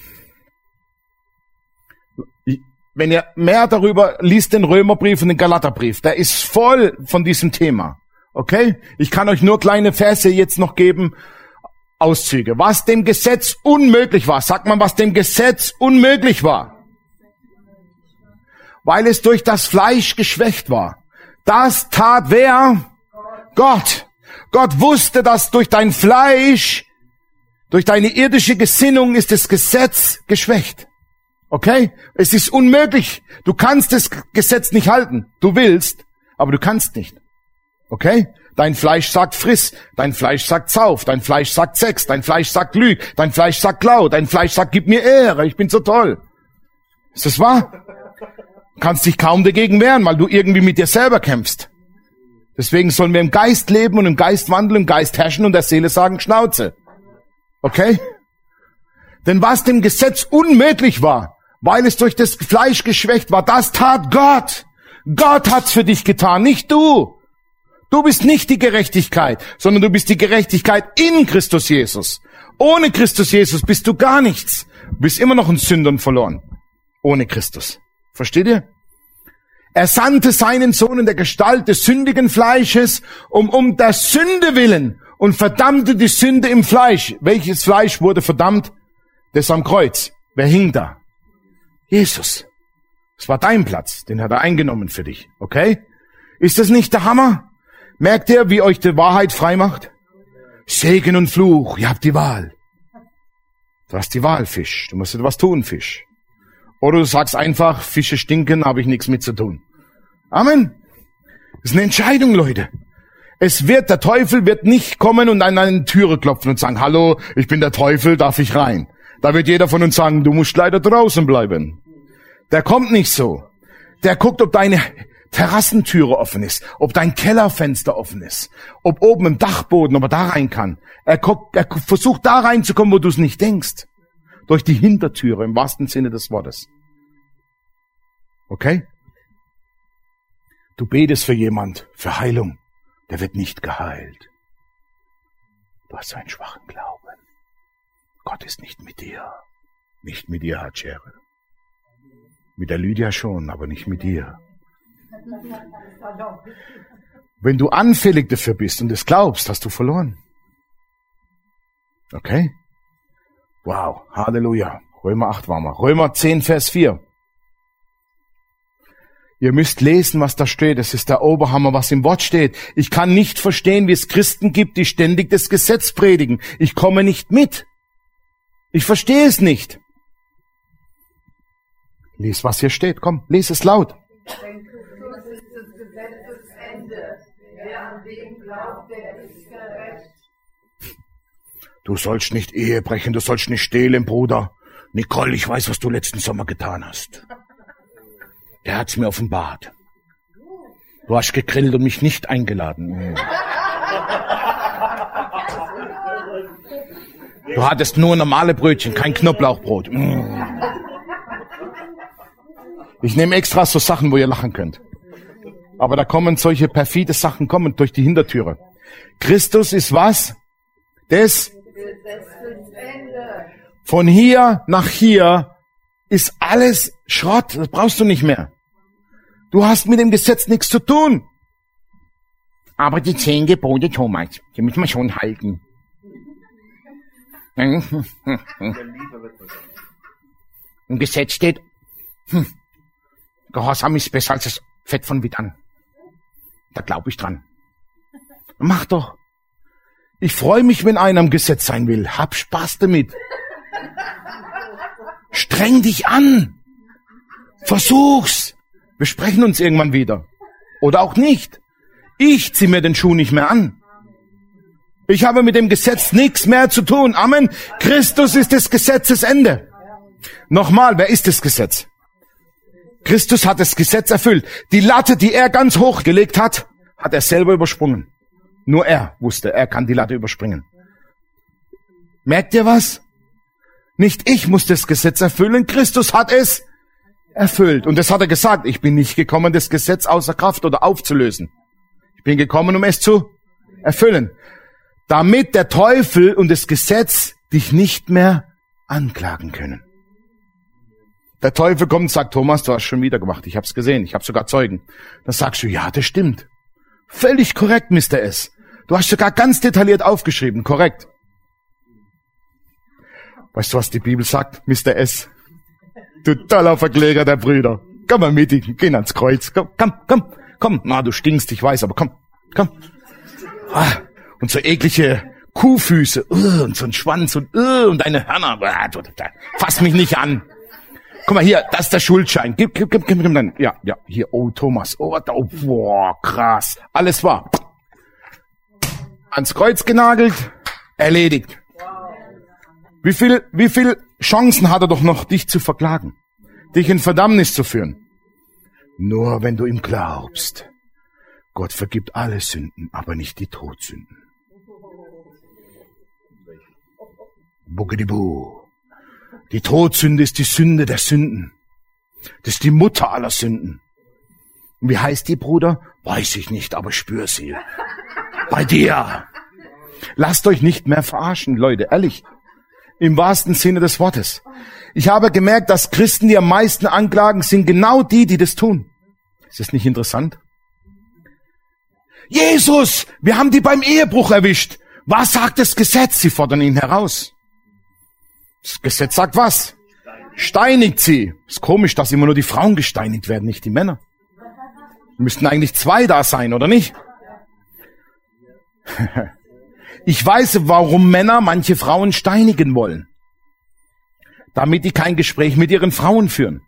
Wenn ihr mehr darüber liest, den Römerbrief und den Galaterbrief, der ist voll von diesem Thema. Okay? Ich kann euch nur kleine Verse jetzt noch geben, Auszüge. Was dem Gesetz unmöglich war, sagt man, was dem Gesetz unmöglich war. Weil es durch das Fleisch geschwächt war. Das tat wer? Gott. Gott wusste, dass durch dein Fleisch, durch deine irdische Gesinnung ist das Gesetz geschwächt. Okay? Es ist unmöglich. Du kannst das Gesetz nicht halten. Du willst, aber du kannst nicht. Okay? Dein Fleisch sagt friss, dein Fleisch sagt sauf, dein Fleisch sagt Sex, dein Fleisch sagt lüg, dein Fleisch sagt klau, dein Fleisch sagt gib mir Ehre, ich bin so toll. Ist das wahr? Kannst dich kaum dagegen wehren, weil du irgendwie mit dir selber kämpfst. Deswegen sollen wir im Geist leben und im Geist wandeln, im Geist herrschen und der Seele sagen Schnauze. Okay? Denn was dem Gesetz unmöglich war, weil es durch das Fleisch geschwächt war, das tat Gott. Gott hat's für dich getan, nicht du. Du bist nicht die Gerechtigkeit, sondern du bist die Gerechtigkeit in Christus Jesus. Ohne Christus Jesus bist du gar nichts. Du bist immer noch ein Sünder und verloren. Ohne Christus. Versteht ihr? Er sandte seinen Sohn in der Gestalt des sündigen Fleisches, um um der Sünde willen, und verdammte die Sünde im Fleisch. Welches Fleisch wurde verdammt? Das am Kreuz. Wer hing da? Jesus. Das war dein Platz. Den hat er eingenommen für dich. Okay? Ist das nicht der Hammer? Merkt ihr, wie euch die Wahrheit frei macht? Segen und Fluch, ihr habt die Wahl. Du hast die Wahl, Fisch. Du musst etwas tun, Fisch. Oder du sagst einfach, Fische stinken, habe ich nichts mit zu tun. Amen. Das ist eine Entscheidung, Leute. Es wird, der Teufel wird nicht kommen und an eine Türe klopfen und sagen, hallo, ich bin der Teufel, darf ich rein? Da wird jeder von uns sagen, du musst leider draußen bleiben. Der kommt nicht so. Der guckt, ob deine Terrassentüre offen ist, ob dein Kellerfenster offen ist, ob oben im Dachboden, ob er da rein kann. Er, guckt, er versucht da reinzukommen, wo du es nicht denkst. Durch die Hintertüre, im wahrsten Sinne des Wortes. Okay? Du betest für jemand, für Heilung. Der wird nicht geheilt. Du hast einen schwachen Glauben. Gott ist nicht mit dir. Nicht mit dir, Hatschere. Mit der Lydia schon, aber nicht mit dir. Wenn du anfällig dafür bist und es glaubst, hast du verloren. Okay? Wow, Halleluja. Römer acht waren wir. Römer zehn, Vers vier. Ihr müsst lesen, was da steht. Es ist der Oberhammer, was im Wort steht. Ich kann nicht verstehen, wie es Christen gibt, die ständig das Gesetz predigen. Ich komme nicht mit. Ich verstehe es nicht. Lies, was hier steht. Komm, lies es laut. Denn Christus ist des Gesetzes Ende. Wer an den glaubt, der ist gerecht. Du sollst nicht Ehe brechen, du sollst nicht stehlen, Bruder. Nicole, ich weiß, was du letzten Sommer getan hast. Der hat's mir offenbart. Du hast gegrillt und mich nicht eingeladen. Du hattest nur normale Brötchen, kein Knoblauchbrot. Ich nehme extra so Sachen, wo ihr lachen könnt. Aber da kommen solche perfide Sachen kommen durch die Hintertüre. Christus ist was? Das von hier nach hier ist alles Schrott. Das brauchst du nicht mehr. Du hast mit dem Gesetz nichts zu tun. Aber die zehn Gebote, Thomas, die müssen wir schon halten. Im Gesetz steht, hm, Gehorsam ist besser als das Fett von Wittern. Da glaube ich dran. Mach doch. Ich freue mich, wenn einer im Gesetz sein will. Hab Spaß damit. Streng dich an. Versuch's. Wir sprechen uns irgendwann wieder. Oder auch nicht. Ich zieh mir den Schuh nicht mehr an. Ich habe mit dem Gesetz nichts mehr zu tun. Amen. Christus ist des Gesetzes Ende. Nochmal, wer ist das Gesetz? Christus hat das Gesetz erfüllt. Die Latte, die er ganz hoch gelegt hat, hat er selber übersprungen. Nur er wusste, er kann die Latte überspringen. Merkt ihr was? Nicht ich muss das Gesetz erfüllen, Christus hat es erfüllt. Und das hat er gesagt, ich bin nicht gekommen, das Gesetz außer Kraft oder aufzulösen. Ich bin gekommen, um es zu erfüllen. Damit der Teufel und das Gesetz dich nicht mehr anklagen können. Der Teufel kommt und sagt, Thomas, du hast schon wieder gemacht, ich hab's gesehen, ich habe sogar Zeugen. Dann sagst du, ja, das stimmt. Völlig korrekt, Mister S. Du hast sogar ganz detailliert aufgeschrieben, korrekt. Weißt du, was die Bibel sagt, Mister S? Du toller Verkläger der Brüder. Komm mal mit, geh ans Kreuz. Komm, komm, komm, komm. Na, du stinkst, ich weiß, aber komm, komm. Ah, und so eklige Kuhfüße, uh, und so ein Schwanz und, uh, und deine Hörner. Fass mich nicht an. Guck mal hier, das ist der Schuldschein. Gib, gib, gib, gib, gib dann. Ja, ja, hier, oh Thomas, oh, oh, boah, krass. Alles wahr. ans Kreuz genagelt, erledigt. Wie viel, wie viel Chancen hat er doch noch, dich zu verklagen, dich in Verdammnis zu führen? Nur wenn du ihm glaubst. Gott vergibt alle Sünden, aber nicht die Todsünden. Bugidibu. Die Todsünde ist die Sünde der Sünden. Das ist die Mutter aller Sünden. Und wie heißt die, Bruder? Weiß ich nicht, aber spür sie. Bei dir. Lasst euch nicht mehr verarschen, Leute, ehrlich. Im wahrsten Sinne des Wortes. Ich habe gemerkt, dass Christen, die am meisten anklagen, sind genau die, die das tun. Ist das nicht interessant? Jesus, wir haben die beim Ehebruch erwischt. Was sagt das Gesetz? Sie fordern ihn heraus. Das Gesetz sagt was? Steinigt sie. Ist komisch, dass immer nur die Frauen gesteinigt werden, nicht die Männer. Müssten eigentlich zwei da sein, oder nicht? Ich weiß, warum Männer manche Frauen steinigen wollen. Damit die kein Gespräch mit ihren Frauen führen.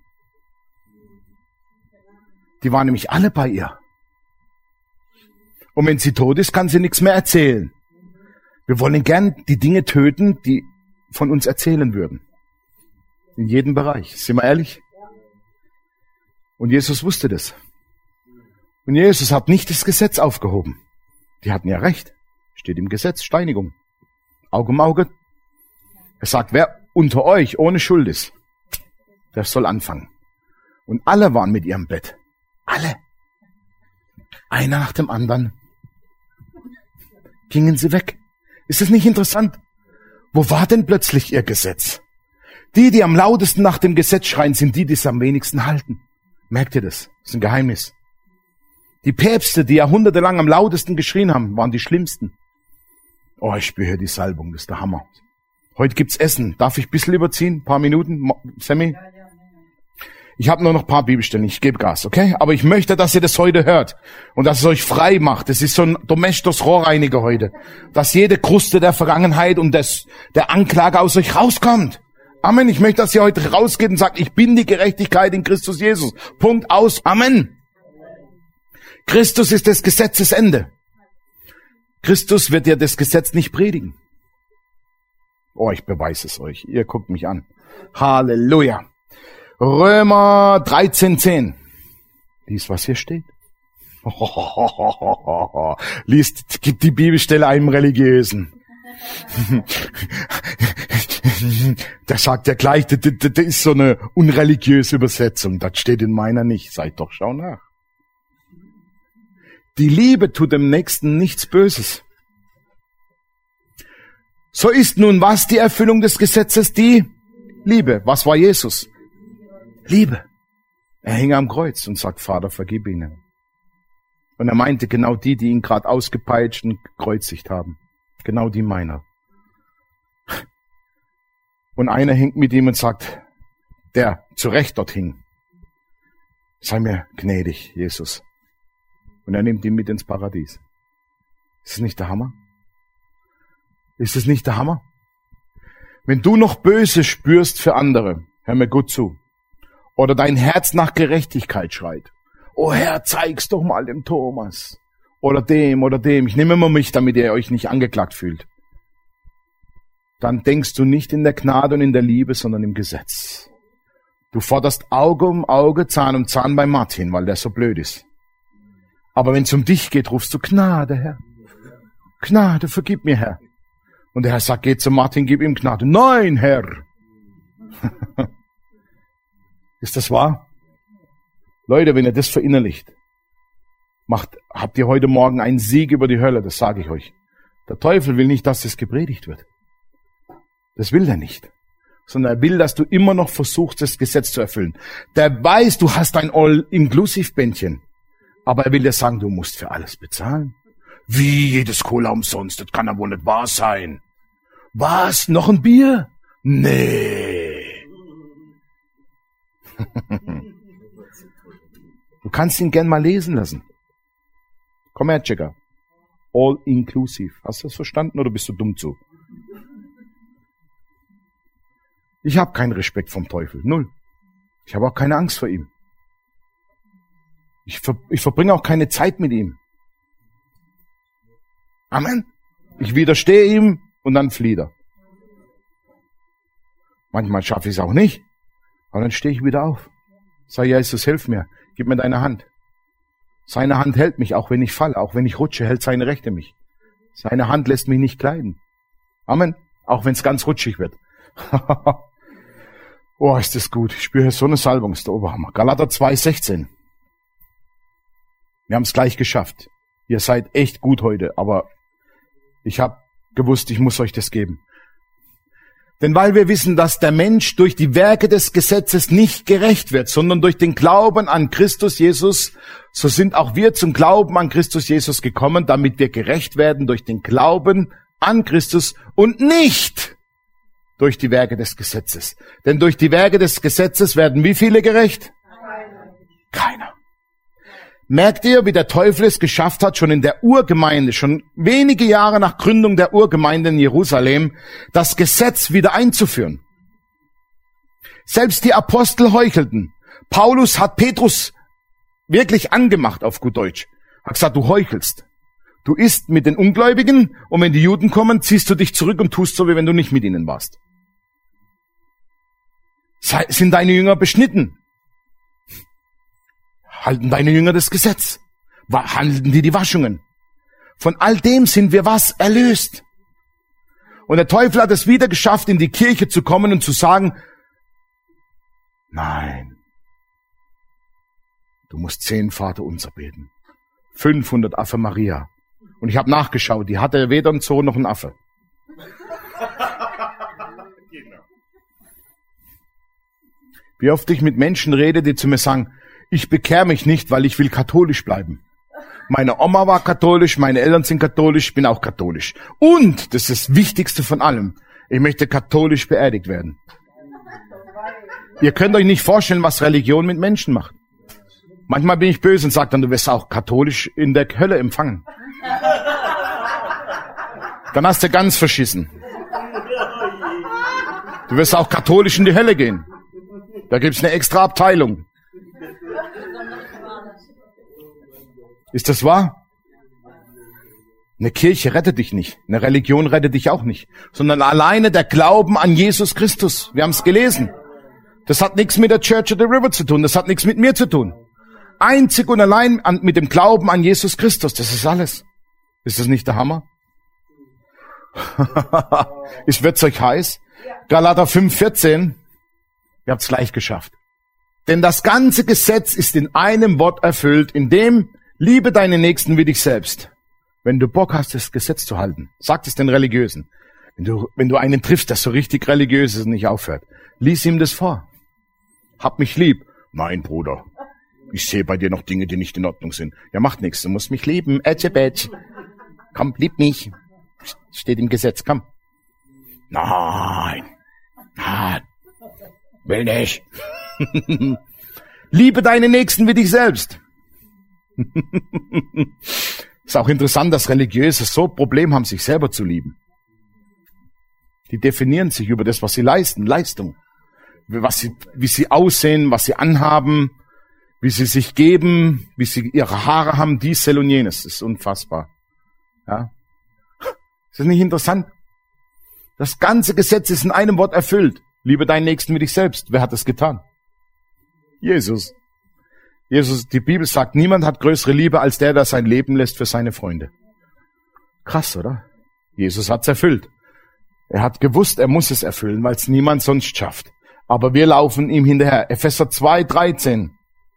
Die waren nämlich alle bei ihr. Und wenn sie tot ist, kann sie nichts mehr erzählen. Wir wollen gern die Dinge töten, die von uns erzählen würden. In jedem Bereich. Sind wir ehrlich? Und Jesus wusste das. Und Jesus hat nicht das Gesetz aufgehoben. Die hatten ja recht. Steht im Gesetz, Steinigung. Auge um Auge. Er sagt, wer unter euch ohne Schuld ist, der soll anfangen. Und alle waren mit ihrem Bett. Alle. Einer nach dem anderen. Gingen sie weg. Ist es nicht interessant? Wo war denn plötzlich ihr Gesetz? Die, die am lautesten nach dem Gesetz schreien, sind die, die es am wenigsten halten. Merkt ihr das? Das ist ein Geheimnis. Die Päpste, die jahrhundertelang am lautesten geschrien haben, waren die schlimmsten. Oh, ich spüre hier die Salbung, das ist der Hammer. Heute gibt's Essen. Darf ich ein bisschen überziehen? Ein paar Minuten? Sammy? Ich habe nur noch ein paar Bibelstellen, ich gebe Gas, okay? Aber ich möchte, dass ihr das heute hört und dass es euch frei macht. Das ist so ein Domestos Rohrreiniger heute. Dass jede Kruste der Vergangenheit und des, der Anklage aus euch rauskommt. Amen. Ich möchte, dass ihr heute rausgeht und sagt, ich bin die Gerechtigkeit in Christus Jesus. Punkt aus. Amen. Christus ist des Gesetzes Ende. Christus wird ja das Gesetz nicht predigen. Oh, ich beweise es euch. Ihr guckt mich an. Halleluja. Römer dreizehn zehn. Lies, was hier steht. Liest, gibt die Bibelstelle einem Religiösen. Der sagt ja gleich, das, das, das ist so eine unreligiöse Übersetzung. Das steht in meiner nicht. Seid doch, schau nach. Die Liebe tut dem Nächsten nichts Böses. So ist nun was die Erfüllung des Gesetzes? Die Liebe. Was war Jesus? Liebe. Er hing am Kreuz und sagt, Vater, vergib ihnen. Und er meinte genau die, die ihn gerade ausgepeitscht und gekreuzigt haben. Genau die meiner. Und einer hinkt mit ihm und sagt, der zu Recht dort hing, sei mir gnädig, Jesus. Und er nimmt ihn mit ins Paradies. Ist es nicht der Hammer? Ist es nicht der Hammer? Wenn du noch Böse spürst für andere, hör mir gut zu, oder dein Herz nach Gerechtigkeit schreit, oh Herr, zeig's doch mal dem Thomas, oder dem, oder dem, ich nehme immer mich, damit ihr euch nicht angeklagt fühlt, dann denkst du nicht in der Gnade und in der Liebe, sondern im Gesetz. Du forderst Auge um Auge, Zahn um Zahn bei Martin, weil der so blöd ist. Aber wenn es um dich geht, rufst du Gnade, Herr. Gnade, vergib mir, Herr. Und der Herr sagt, geh zu Martin, gib ihm Gnade. Nein, Herr. Ist das wahr? Leute, wenn ihr das verinnerlicht, macht, habt ihr heute Morgen einen Sieg über die Hölle, das sage ich euch. Der Teufel will nicht, dass das gepredigt wird. Das will er nicht. Sondern er will, dass du immer noch versuchst, das Gesetz zu erfüllen. Der weiß, du hast ein All-Inclusive-Bändchen. Aber er will dir sagen, du musst für alles bezahlen. Wie jedes Cola umsonst, das kann ja wohl nicht wahr sein. Was? Noch ein Bier? Nee. Du kannst ihn gern mal lesen lassen. Komm her, Checker. All inclusive. Hast du das verstanden oder bist du dumm zu? Ich habe keinen Respekt vom Teufel. Null. Ich habe auch keine Angst vor ihm. Ich, ver, ich verbringe auch keine Zeit mit ihm. Amen. Ich widerstehe ihm und dann flieht er. Manchmal schaffe ich es auch nicht, aber dann stehe ich wieder auf. Sag, Jesus, hilf mir, gib mir deine Hand. Seine Hand hält mich, auch wenn ich falle, auch wenn ich rutsche, hält seine Rechte mich. Seine Hand lässt mich nicht kleiden. Amen. Auch wenn es ganz rutschig wird. Oh, ist das gut. Ich spüre so eine Salbung, ist der Oberhammer. Galater zwei sechzehn. Wir haben es gleich geschafft. Ihr seid echt gut heute, aber ich habe gewusst, ich muss euch das geben. Denn weil wir wissen, dass der Mensch durch die Werke des Gesetzes nicht gerecht wird, sondern durch den Glauben an Christus Jesus, so sind auch wir zum Glauben an Christus Jesus gekommen, damit wir gerecht werden durch den Glauben an Christus und nicht durch die Werke des Gesetzes. Denn durch die Werke des Gesetzes werden wie viele gerecht? Keiner. Keiner. Merkt ihr, wie der Teufel es geschafft hat, schon in der Urgemeinde, schon wenige Jahre nach Gründung der Urgemeinde in Jerusalem, das Gesetz wieder einzuführen? Selbst die Apostel heuchelten. Paulus hat Petrus wirklich angemacht, auf gut Deutsch. Hat gesagt, du heuchelst. Du isst mit den Ungläubigen und wenn die Juden kommen, ziehst du dich zurück und tust so, wie wenn du nicht mit ihnen warst. Sind deine Jünger beschnitten? Halten deine Jünger das Gesetz? Halten die die Waschungen? Von all dem sind wir was? Erlöst. Und der Teufel hat es wieder geschafft, in die Kirche zu kommen und zu sagen, nein, du musst zehn Vaterunser beten, fünfhundert Ave Maria. Und ich habe nachgeschaut, die hatte weder einen Zoo noch einen Affe. Wie oft ich mit Menschen rede, die zu mir sagen, ich bekehre mich nicht, weil ich will katholisch bleiben. Meine Oma war katholisch, meine Eltern sind katholisch, ich bin auch katholisch. Und, das ist das Wichtigste von allem, ich möchte katholisch beerdigt werden. Ihr könnt euch nicht vorstellen, was Religion mit Menschen macht. Manchmal bin ich böse und sage dann, du wirst auch katholisch in der Hölle empfangen. Dann hast du ganz verschissen. Du wirst auch katholisch in die Hölle gehen. Da gibt's eine extra Abteilung. Ist das wahr? Eine Kirche rettet dich nicht. Eine Religion rettet dich auch nicht. Sondern alleine der Glauben an Jesus Christus. Wir haben es gelesen. Das hat nichts mit der Church of the River zu tun. Das hat nichts mit mir zu tun. Einzig und allein an, mit dem Glauben an Jesus Christus. Das ist alles. Ist das nicht der Hammer? Ist wird's euch heiß? Galater fünf vierzehn. Ihr habt's gleich geschafft. Denn das ganze Gesetz ist in einem Wort erfüllt, in dem liebe deine Nächsten wie dich selbst. Wenn du Bock hast, das Gesetz zu halten, sagt es den Religiösen. Wenn du, wenn du einen triffst, der so richtig religiös ist und nicht aufhört, lies ihm das vor. Hab mich lieb. Nein, Bruder. Ich sehe bei dir noch Dinge, die nicht in Ordnung sind. Ja, macht nichts. Du musst mich lieben. Ätschebätsch. Komm, lieb mich. Steht im Gesetz. Komm. Nein. Nein. Will nicht. Liebe deine Nächsten wie dich selbst. Ist auch interessant, dass Religiöse so ein Problem haben, sich selber zu lieben. Die definieren sich über das, was sie leisten, Leistung. Was sie, wie sie aussehen, was sie anhaben, wie sie sich geben, wie sie ihre Haare haben, dies, sel und jenes. Das ist unfassbar. Ja. Ist das nicht interessant? Das ganze Gesetz ist in einem Wort erfüllt. Liebe deinen Nächsten wie dich selbst. Wer hat das getan? Jesus. Jesus, die Bibel sagt, niemand hat größere Liebe als der, der sein Leben lässt für seine Freunde. Krass, oder? Jesus hat's erfüllt. Er hat gewusst, er muss es erfüllen, weil es niemand sonst schafft. Aber wir laufen ihm hinterher. Epheser zwei dreizehn.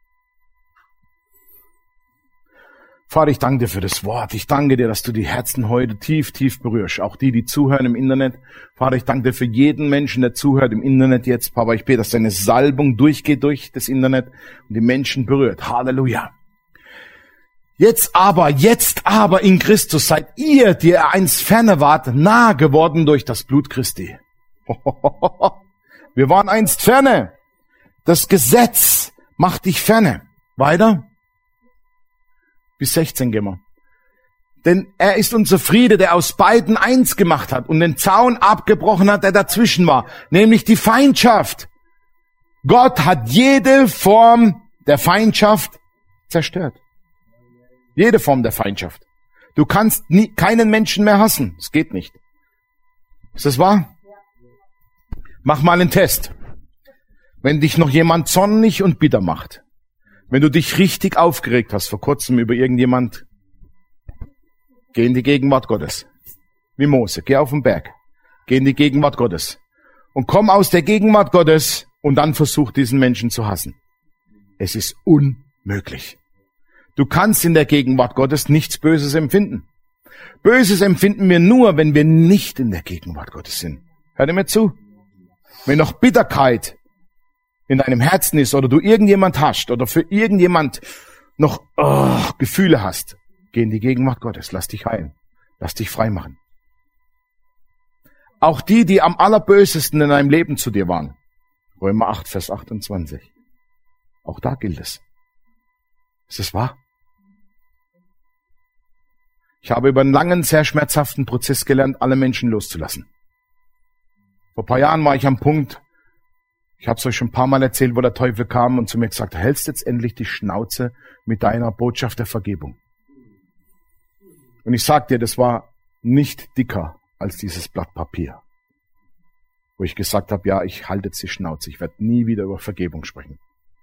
Vater, ich danke dir für das Wort. Ich danke dir, dass du die Herzen heute tief, tief berührst. Auch die, die zuhören im Internet. Vater, ich danke dir für jeden Menschen, der zuhört im Internet jetzt. Papa, ich bete, dass deine Salbung durchgeht durch das Internet und die Menschen berührt. Halleluja. Jetzt aber, jetzt aber in Christus seid ihr, die ihr einst ferne wart, nahe geworden durch das Blut Christi. Wir waren einst ferne. Das Gesetz macht dich ferne. Weiter. Bis sechzehn gehen wir. Denn er ist unser Friede, der aus beiden eins gemacht hat und den Zaun abgebrochen hat, der dazwischen war, nämlich die Feindschaft. Gott hat jede Form der Feindschaft zerstört. Jede Form der Feindschaft. Du kannst nie, keinen Menschen mehr hassen. Es geht nicht. Ist das wahr? Mach mal einen Test. Wenn dich noch jemand zornig und bitter macht, wenn du dich richtig aufgeregt hast vor kurzem über irgendjemand, geh in die Gegenwart Gottes. Wie Mose, geh auf den Berg. Geh in die Gegenwart Gottes. Und komm aus der Gegenwart Gottes und dann versuch diesen Menschen zu hassen. Es ist unmöglich. Du kannst in der Gegenwart Gottes nichts Böses empfinden. Böses empfinden wir nur, wenn wir nicht in der Gegenwart Gottes sind. Hört ihr mir zu? Wenn noch Bitterkeit in deinem Herzen ist oder du irgendjemand hast oder für irgendjemand noch oh, Gefühle hast, geh in die Gegenwart Gottes, lass dich heilen, lass dich frei machen. Auch die, die am allerbösesten in deinem Leben zu dir waren. Römer acht, Vers achtundzwanzig. Auch da gilt es. Ist es wahr? Ich habe über einen langen, sehr schmerzhaften Prozess gelernt, alle Menschen loszulassen. Vor ein paar Jahren war ich am Punkt, ich habe es euch schon ein paar Mal erzählt, wo der Teufel kam und zu mir gesagt, hältst jetzt endlich die Schnauze mit deiner Botschaft der Vergebung. Und ich sag dir, das war nicht dicker als dieses Blatt Papier, wo ich gesagt habe, ja, ich halte jetzt die Schnauze, ich werde nie wieder über Vergebung sprechen.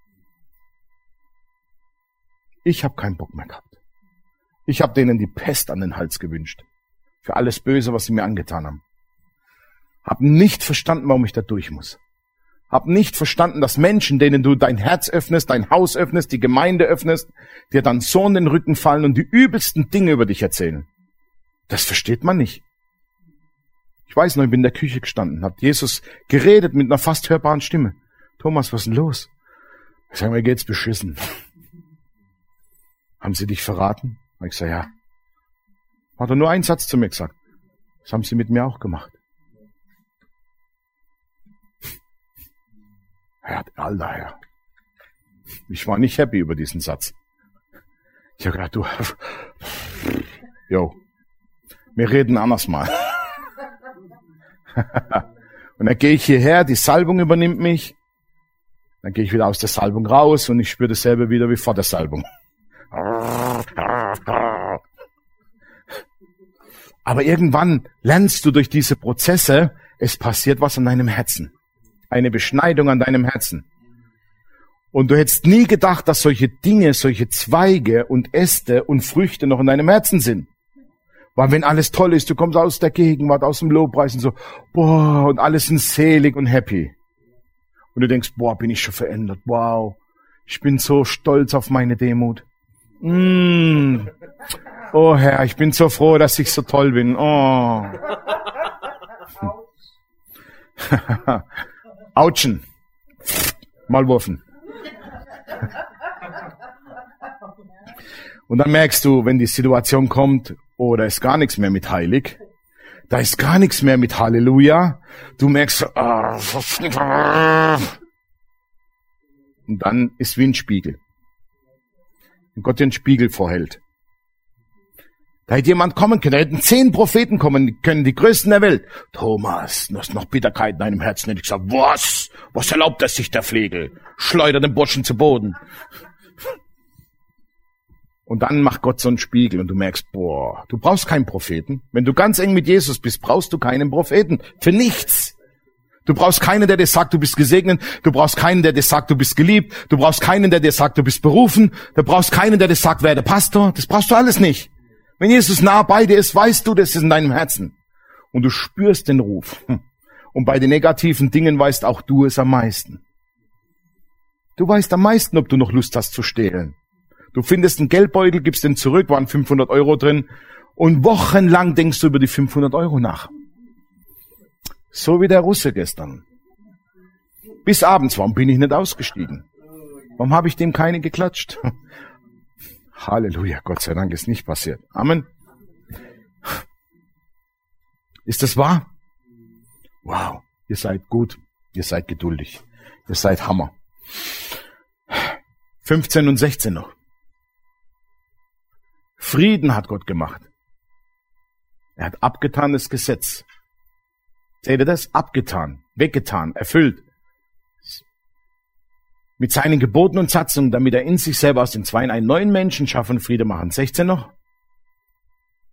Ich habe keinen Bock mehr gehabt. Ich habe denen die Pest an den Hals gewünscht. Für alles Böse, was sie mir angetan haben. Hab nicht verstanden, warum ich da durch muss. Hab nicht verstanden, dass Menschen, denen du dein Herz öffnest, dein Haus öffnest, die Gemeinde öffnest, dir dann so in den Rücken fallen und die übelsten Dinge über dich erzählen. Das versteht man nicht. Ich weiß noch, ich bin in der Küche gestanden, hat Jesus geredet mit einer fast hörbaren Stimme. Thomas, was ist denn los? Ich sage, mir geht's beschissen. Haben sie dich verraten? Ich sage, ja. Hat er nur einen Satz zu mir gesagt. Das haben sie mit mir auch gemacht. Herr, alter Herr. Ich war nicht happy über diesen Satz. Ich habe gedacht, du, jo, wir reden anders mal. Und dann gehe ich hierher, die Salbung übernimmt mich. Dann gehe ich wieder aus der Salbung raus und ich spüre dasselbe wieder wie vor der Salbung. Aber irgendwann lernst du durch diese Prozesse, es passiert was an deinem Herzen. Eine Beschneidung an deinem Herzen. Und du hättest nie gedacht, dass solche Dinge, solche Zweige und Äste und Früchte noch in deinem Herzen sind. Weil wenn alles toll ist, du kommst aus der Gegenwart, aus dem Lobpreis und so, boah, und alles sind selig und happy. Und du denkst, boah, bin ich schon verändert, wow, ich bin so stolz auf meine Demut. Mm. Oh Herr, ich bin so froh, dass ich so toll bin. Oh. Autschen. Maulwurfen. Und dann merkst du, wenn die Situation kommt, oh, da ist gar nichts mehr mit heilig. Da ist gar nichts mehr mit Halleluja. Du merkst, oh. Und dann ist wie ein Spiegel. Wenn Gott dir einen Spiegel vorhält. Da hätte jemand kommen können, da hätten zehn Propheten kommen können, die größten der Welt. Thomas, du hast noch Bitterkeit in deinem Herzen. Hätte ich gesagt, was? Was erlaubt es sich der Flegel? Schleuder den Burschen zu Boden. Und dann macht Gott so einen Spiegel und du merkst, boah, du brauchst keinen Propheten. Wenn du ganz eng mit Jesus bist, brauchst du keinen Propheten. Für nichts. Du brauchst keinen, der dir sagt, du bist gesegnet. Du brauchst keinen, der dir sagt, du bist geliebt. Du brauchst keinen, der dir sagt, du bist berufen. Du brauchst keinen, der dir sagt, werde Pastor. Das brauchst du alles nicht. Wenn Jesus nah bei dir ist, weißt du, das ist in deinem Herzen. Und du spürst den Ruf. Und bei den negativen Dingen weißt auch du es am meisten. Du weißt am meisten, ob du noch Lust hast zu stehlen. Du findest einen Geldbeutel, gibst den zurück, waren fünfhundert Euro drin. Und wochenlang denkst du über die fünfhundert Euro nach. So wie der Russe gestern. Bis abends, warum bin ich nicht ausgestiegen? Warum habe ich dem keine geklatscht? Halleluja, Gott sei Dank ist nicht passiert. Amen. Ist das wahr? Wow, ihr seid gut, ihr seid geduldig, ihr seid Hammer. fünfzehn und sechzehn noch. Frieden hat Gott gemacht. Er hat abgetan das Gesetz. Seht ihr das? Abgetan, weggetan, erfüllt. Mit seinen Geboten und Satzungen, damit er in sich selber aus den Zweien einen neuen Menschen schaffen und Friede machen. sechzehn noch.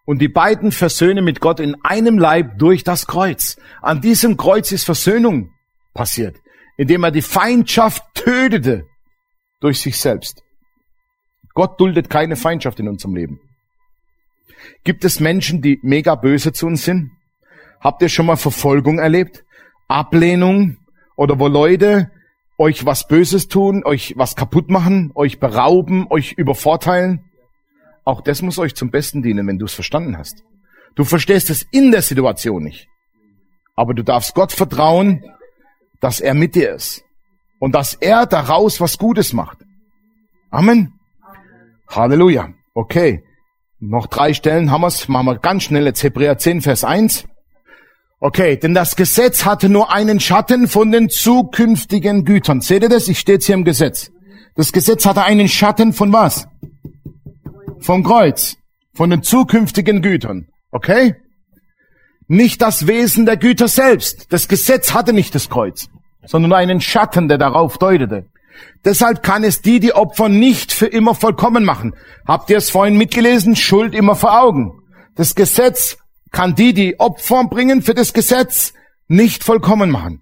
und die beiden versöhnen mit Gott in einem Leib durch das Kreuz. An diesem Kreuz ist Versöhnung passiert, indem er die Feindschaft tötete durch sich selbst. Gott duldet keine Feindschaft in unserem Leben. Gibt es Menschen, die mega böse zu uns sind? Habt ihr schon mal Verfolgung erlebt? Ablehnung? Oder wo Leute euch was Böses tun, euch was kaputt machen, euch berauben, euch übervorteilen? Auch das muss euch zum Besten dienen, wenn du es verstanden hast. Du verstehst es in der Situation nicht. Aber du darfst Gott vertrauen, dass er mit dir ist. Und dass er daraus was Gutes macht. Amen. Halleluja. Okay. Noch drei Stellen haben wir's. Machen wir ganz schnell jetzt Hebräer zehn, Vers eins. Okay, denn das Gesetz hatte nur einen Schatten von den zukünftigen Gütern. Seht ihr das? Ich stehe jetzt hier im Gesetz. Das Gesetz hatte einen Schatten von was? Vom Kreuz. Von den zukünftigen Gütern. Okay? Nicht das Wesen der Güter selbst. Das Gesetz hatte nicht das Kreuz, sondern nur einen Schatten, der darauf deutete. Deshalb kann es die, die Opfer nicht für immer vollkommen machen. Habt ihr es vorhin mitgelesen? Schuld immer vor Augen. Das Gesetz kann die, die Opfer bringen für das Gesetz, nicht vollkommen machen.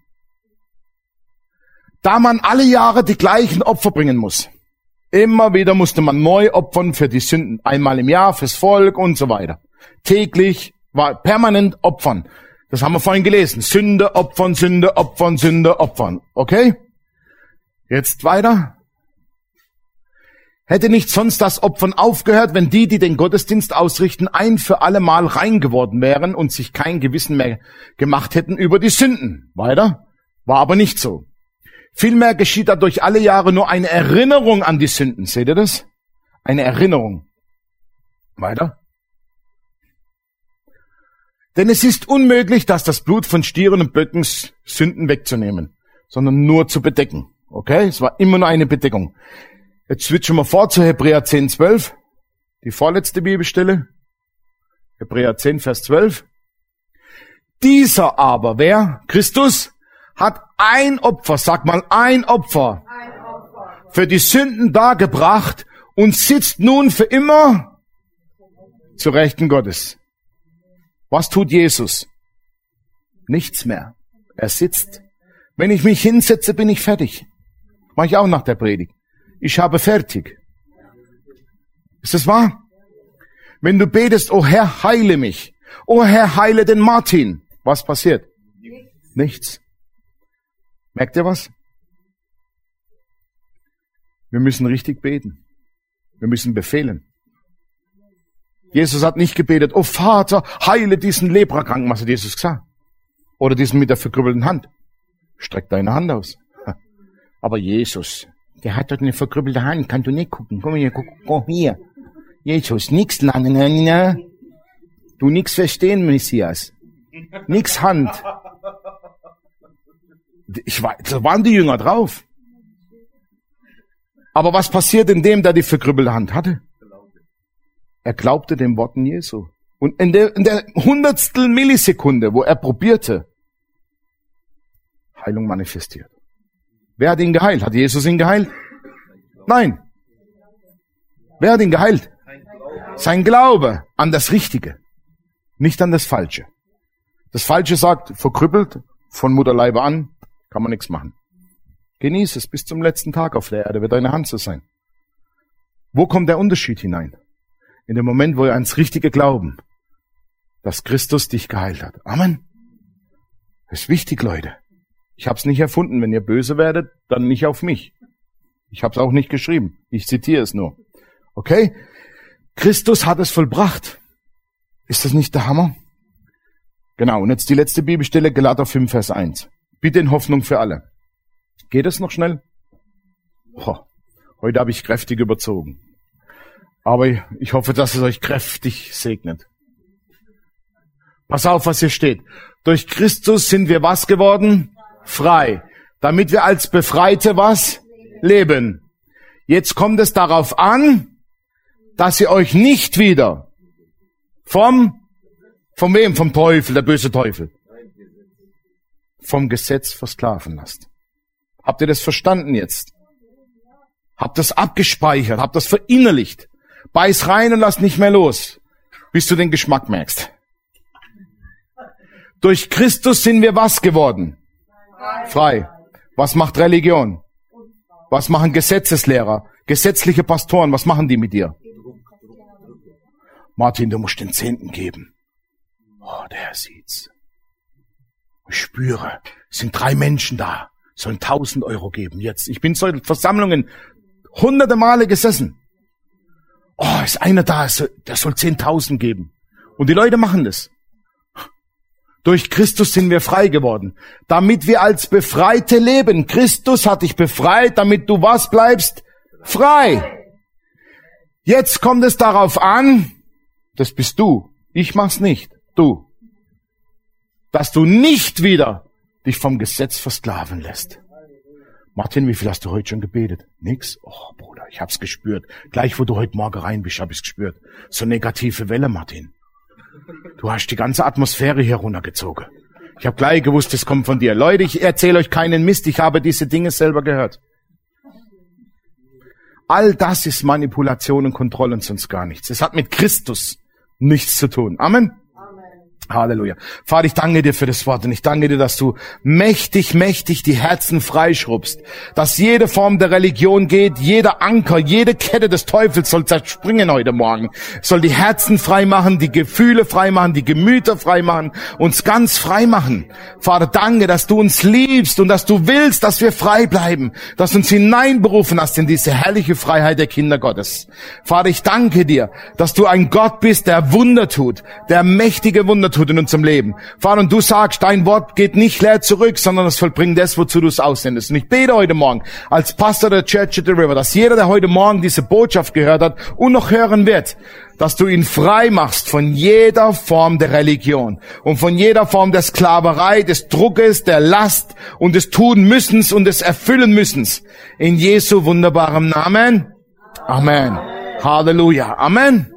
Da man alle Jahre die gleichen Opfer bringen muss. Immer wieder musste man neu opfern für die Sünden. Einmal im Jahr fürs Volk und so weiter. Täglich war permanent opfern. Das haben wir vorhin gelesen. Sünde, opfern, Sünde, opfern, Sünde, opfern. Okay? Jetzt weiter. Hätte nicht sonst das Opfern aufgehört, wenn die, die den Gottesdienst ausrichten, ein für alle Mal rein geworden wären und sich kein Gewissen mehr gemacht hätten über die Sünden. Weiter. War aber nicht so. Vielmehr geschieht dadurch alle Jahre nur eine Erinnerung an die Sünden. Seht ihr das? Eine Erinnerung. Weiter. Denn es ist unmöglich, dass das Blut von Stieren und Böcken Sünden wegzunehmen, sondern nur zu bedecken. Okay? Es war immer nur eine Bedeckung. Jetzt switchen wir vor zu Hebräer zehn, zwölf. Die vorletzte Bibelstelle. Hebräer zehn, Vers zwölf. Dieser aber, wer? Christus, hat ein Opfer, sag mal ein Opfer, ein Opfer. Für die Sünden dargebracht und sitzt nun für immer zu Rechten Gottes. Was tut Jesus? Nichts mehr. Er sitzt. Wenn ich mich hinsetze, bin ich fertig. Mach ich auch nach der Predigt. Ich habe fertig. Ist das wahr? Wenn du betest, oh Herr, heile mich. Oh Herr, heile den Martin. Was passiert? Nichts. Nichts. Merkt ihr was? Wir müssen richtig beten. Wir müssen befehlen. Jesus hat nicht gebetet, oh Vater, heile diesen Leprakranken. Was hat Jesus gesagt? Oder diesen mit der verkrüppelten Hand. Streck deine Hand aus. Aber Jesus, der hat dort eine verkrüppelte Hand, kannst du nicht gucken. Komm hier, guck, komm hier. Jesus, nix lernen, ne? Du nix verstehen, Messias. Nix Hand. Ich war, da waren die Jünger drauf. Aber was passiert in dem, der die verkrüppelte Hand hatte? Er glaubte den Worten Jesu. Und in der, in der hundertstel Millisekunde, wo er probierte, Heilung manifestiert. Wer hat ihn geheilt? Hat Jesus ihn geheilt? Nein. Wer hat ihn geheilt? Sein Glaube an das Richtige, nicht an das Falsche. Das Falsche sagt, verkrüppelt, von Mutterleibe an, kann man nichts machen. Genieß es bis zum letzten Tag auf der Erde, wird deine Hand so sein. Wo kommt der Unterschied hinein? In dem Moment, wo wir ans Richtige glauben, dass Christus dich geheilt hat. Amen. Das ist wichtig, Leute. Ich habe es nicht erfunden. Wenn ihr böse werdet, dann nicht auf mich. Ich habe es auch nicht geschrieben. Ich zitiere es nur. Okay? Christus hat es vollbracht. Ist das nicht der Hammer? Genau. Und jetzt die letzte Bibelstelle, Galater fünf, Vers eins. Bitte in Hoffnung für alle. Geht es noch schnell? Oh, heute habe ich kräftig überzogen. Aber ich hoffe, dass es euch kräftig segnet. Pass auf, was hier steht. Durch Christus sind wir was geworden? Frei. Damit wir als Befreite was? Leben. Jetzt kommt es darauf an, dass ihr euch nicht wieder vom, vom wem? Vom Teufel, der böse Teufel. Vom Gesetz versklaven lasst. Habt ihr das verstanden jetzt? Habt das abgespeichert? Habt das verinnerlicht? Beiß rein und lass nicht mehr los. bis du den Geschmack merkst. Durch Christus sind wir was geworden? Frei. Was macht Religion? Was machen Gesetzeslehrer? Gesetzliche Pastoren, was machen die mit dir? Martin, du musst den Zehnten geben. Oh, der Herr sieht's. Ich spüre, es sind drei Menschen da, sollen tausend Euro geben jetzt. Ich bin so in Versammlungen hunderte Male gesessen. Oh, ist einer da, der soll zehntausend geben. Und die Leute machen das. Durch Christus sind wir frei geworden, damit wir als Befreite leben. Christus hat dich befreit, damit du was bleibst? Frei. Jetzt kommt es darauf an, das bist du, ich mach's nicht, du, dass du nicht wieder dich vom Gesetz versklaven lässt. Martin, wie viel hast du heute schon gebetet? Nix? Oh, Bruder, ich hab's gespürt. Gleich, wo du heute Morgen rein bist, hab ich's gespürt. So negative Welle, Martin. Du hast die ganze Atmosphäre hier runtergezogen. Ich habe gleich gewusst, es kommt von dir. Leute, ich erzähle euch keinen Mist. Ich habe diese Dinge selber gehört. All das ist Manipulation und Kontrolle und sonst gar nichts. Es hat mit Christus nichts zu tun. Amen. Halleluja. Vater, ich danke dir für das Wort und ich danke dir, dass du mächtig, mächtig die Herzen freischrubbst, dass jede Form der Religion geht, jeder Anker, jede Kette des Teufels soll zerspringen heute Morgen, soll die Herzen frei machen, die Gefühle frei machen, die Gemüter frei machen, uns ganz frei machen. Vater, danke, dass du uns liebst und dass du willst, dass wir frei bleiben, dass du uns hineinberufen hast in diese herrliche Freiheit der Kinder Gottes. Vater, ich danke dir, dass du ein Gott bist, der Wunder tut, der mächtige Wunder tut in unserem Leben. Vater, und du sagst, dein Wort geht nicht leer zurück, sondern es vollbringt das, wozu du es aussendest. Und ich bete heute Morgen als Pastor der Church at the River, dass jeder, der heute Morgen diese Botschaft gehört hat und noch hören wird, dass du ihn frei machst von jeder Form der Religion und von jeder Form der Sklaverei, des Druckes, der Last und des Tun-Müssens und des Erfüllen-Müssens. In Jesu wunderbarem Namen. Amen. Halleluja. Amen.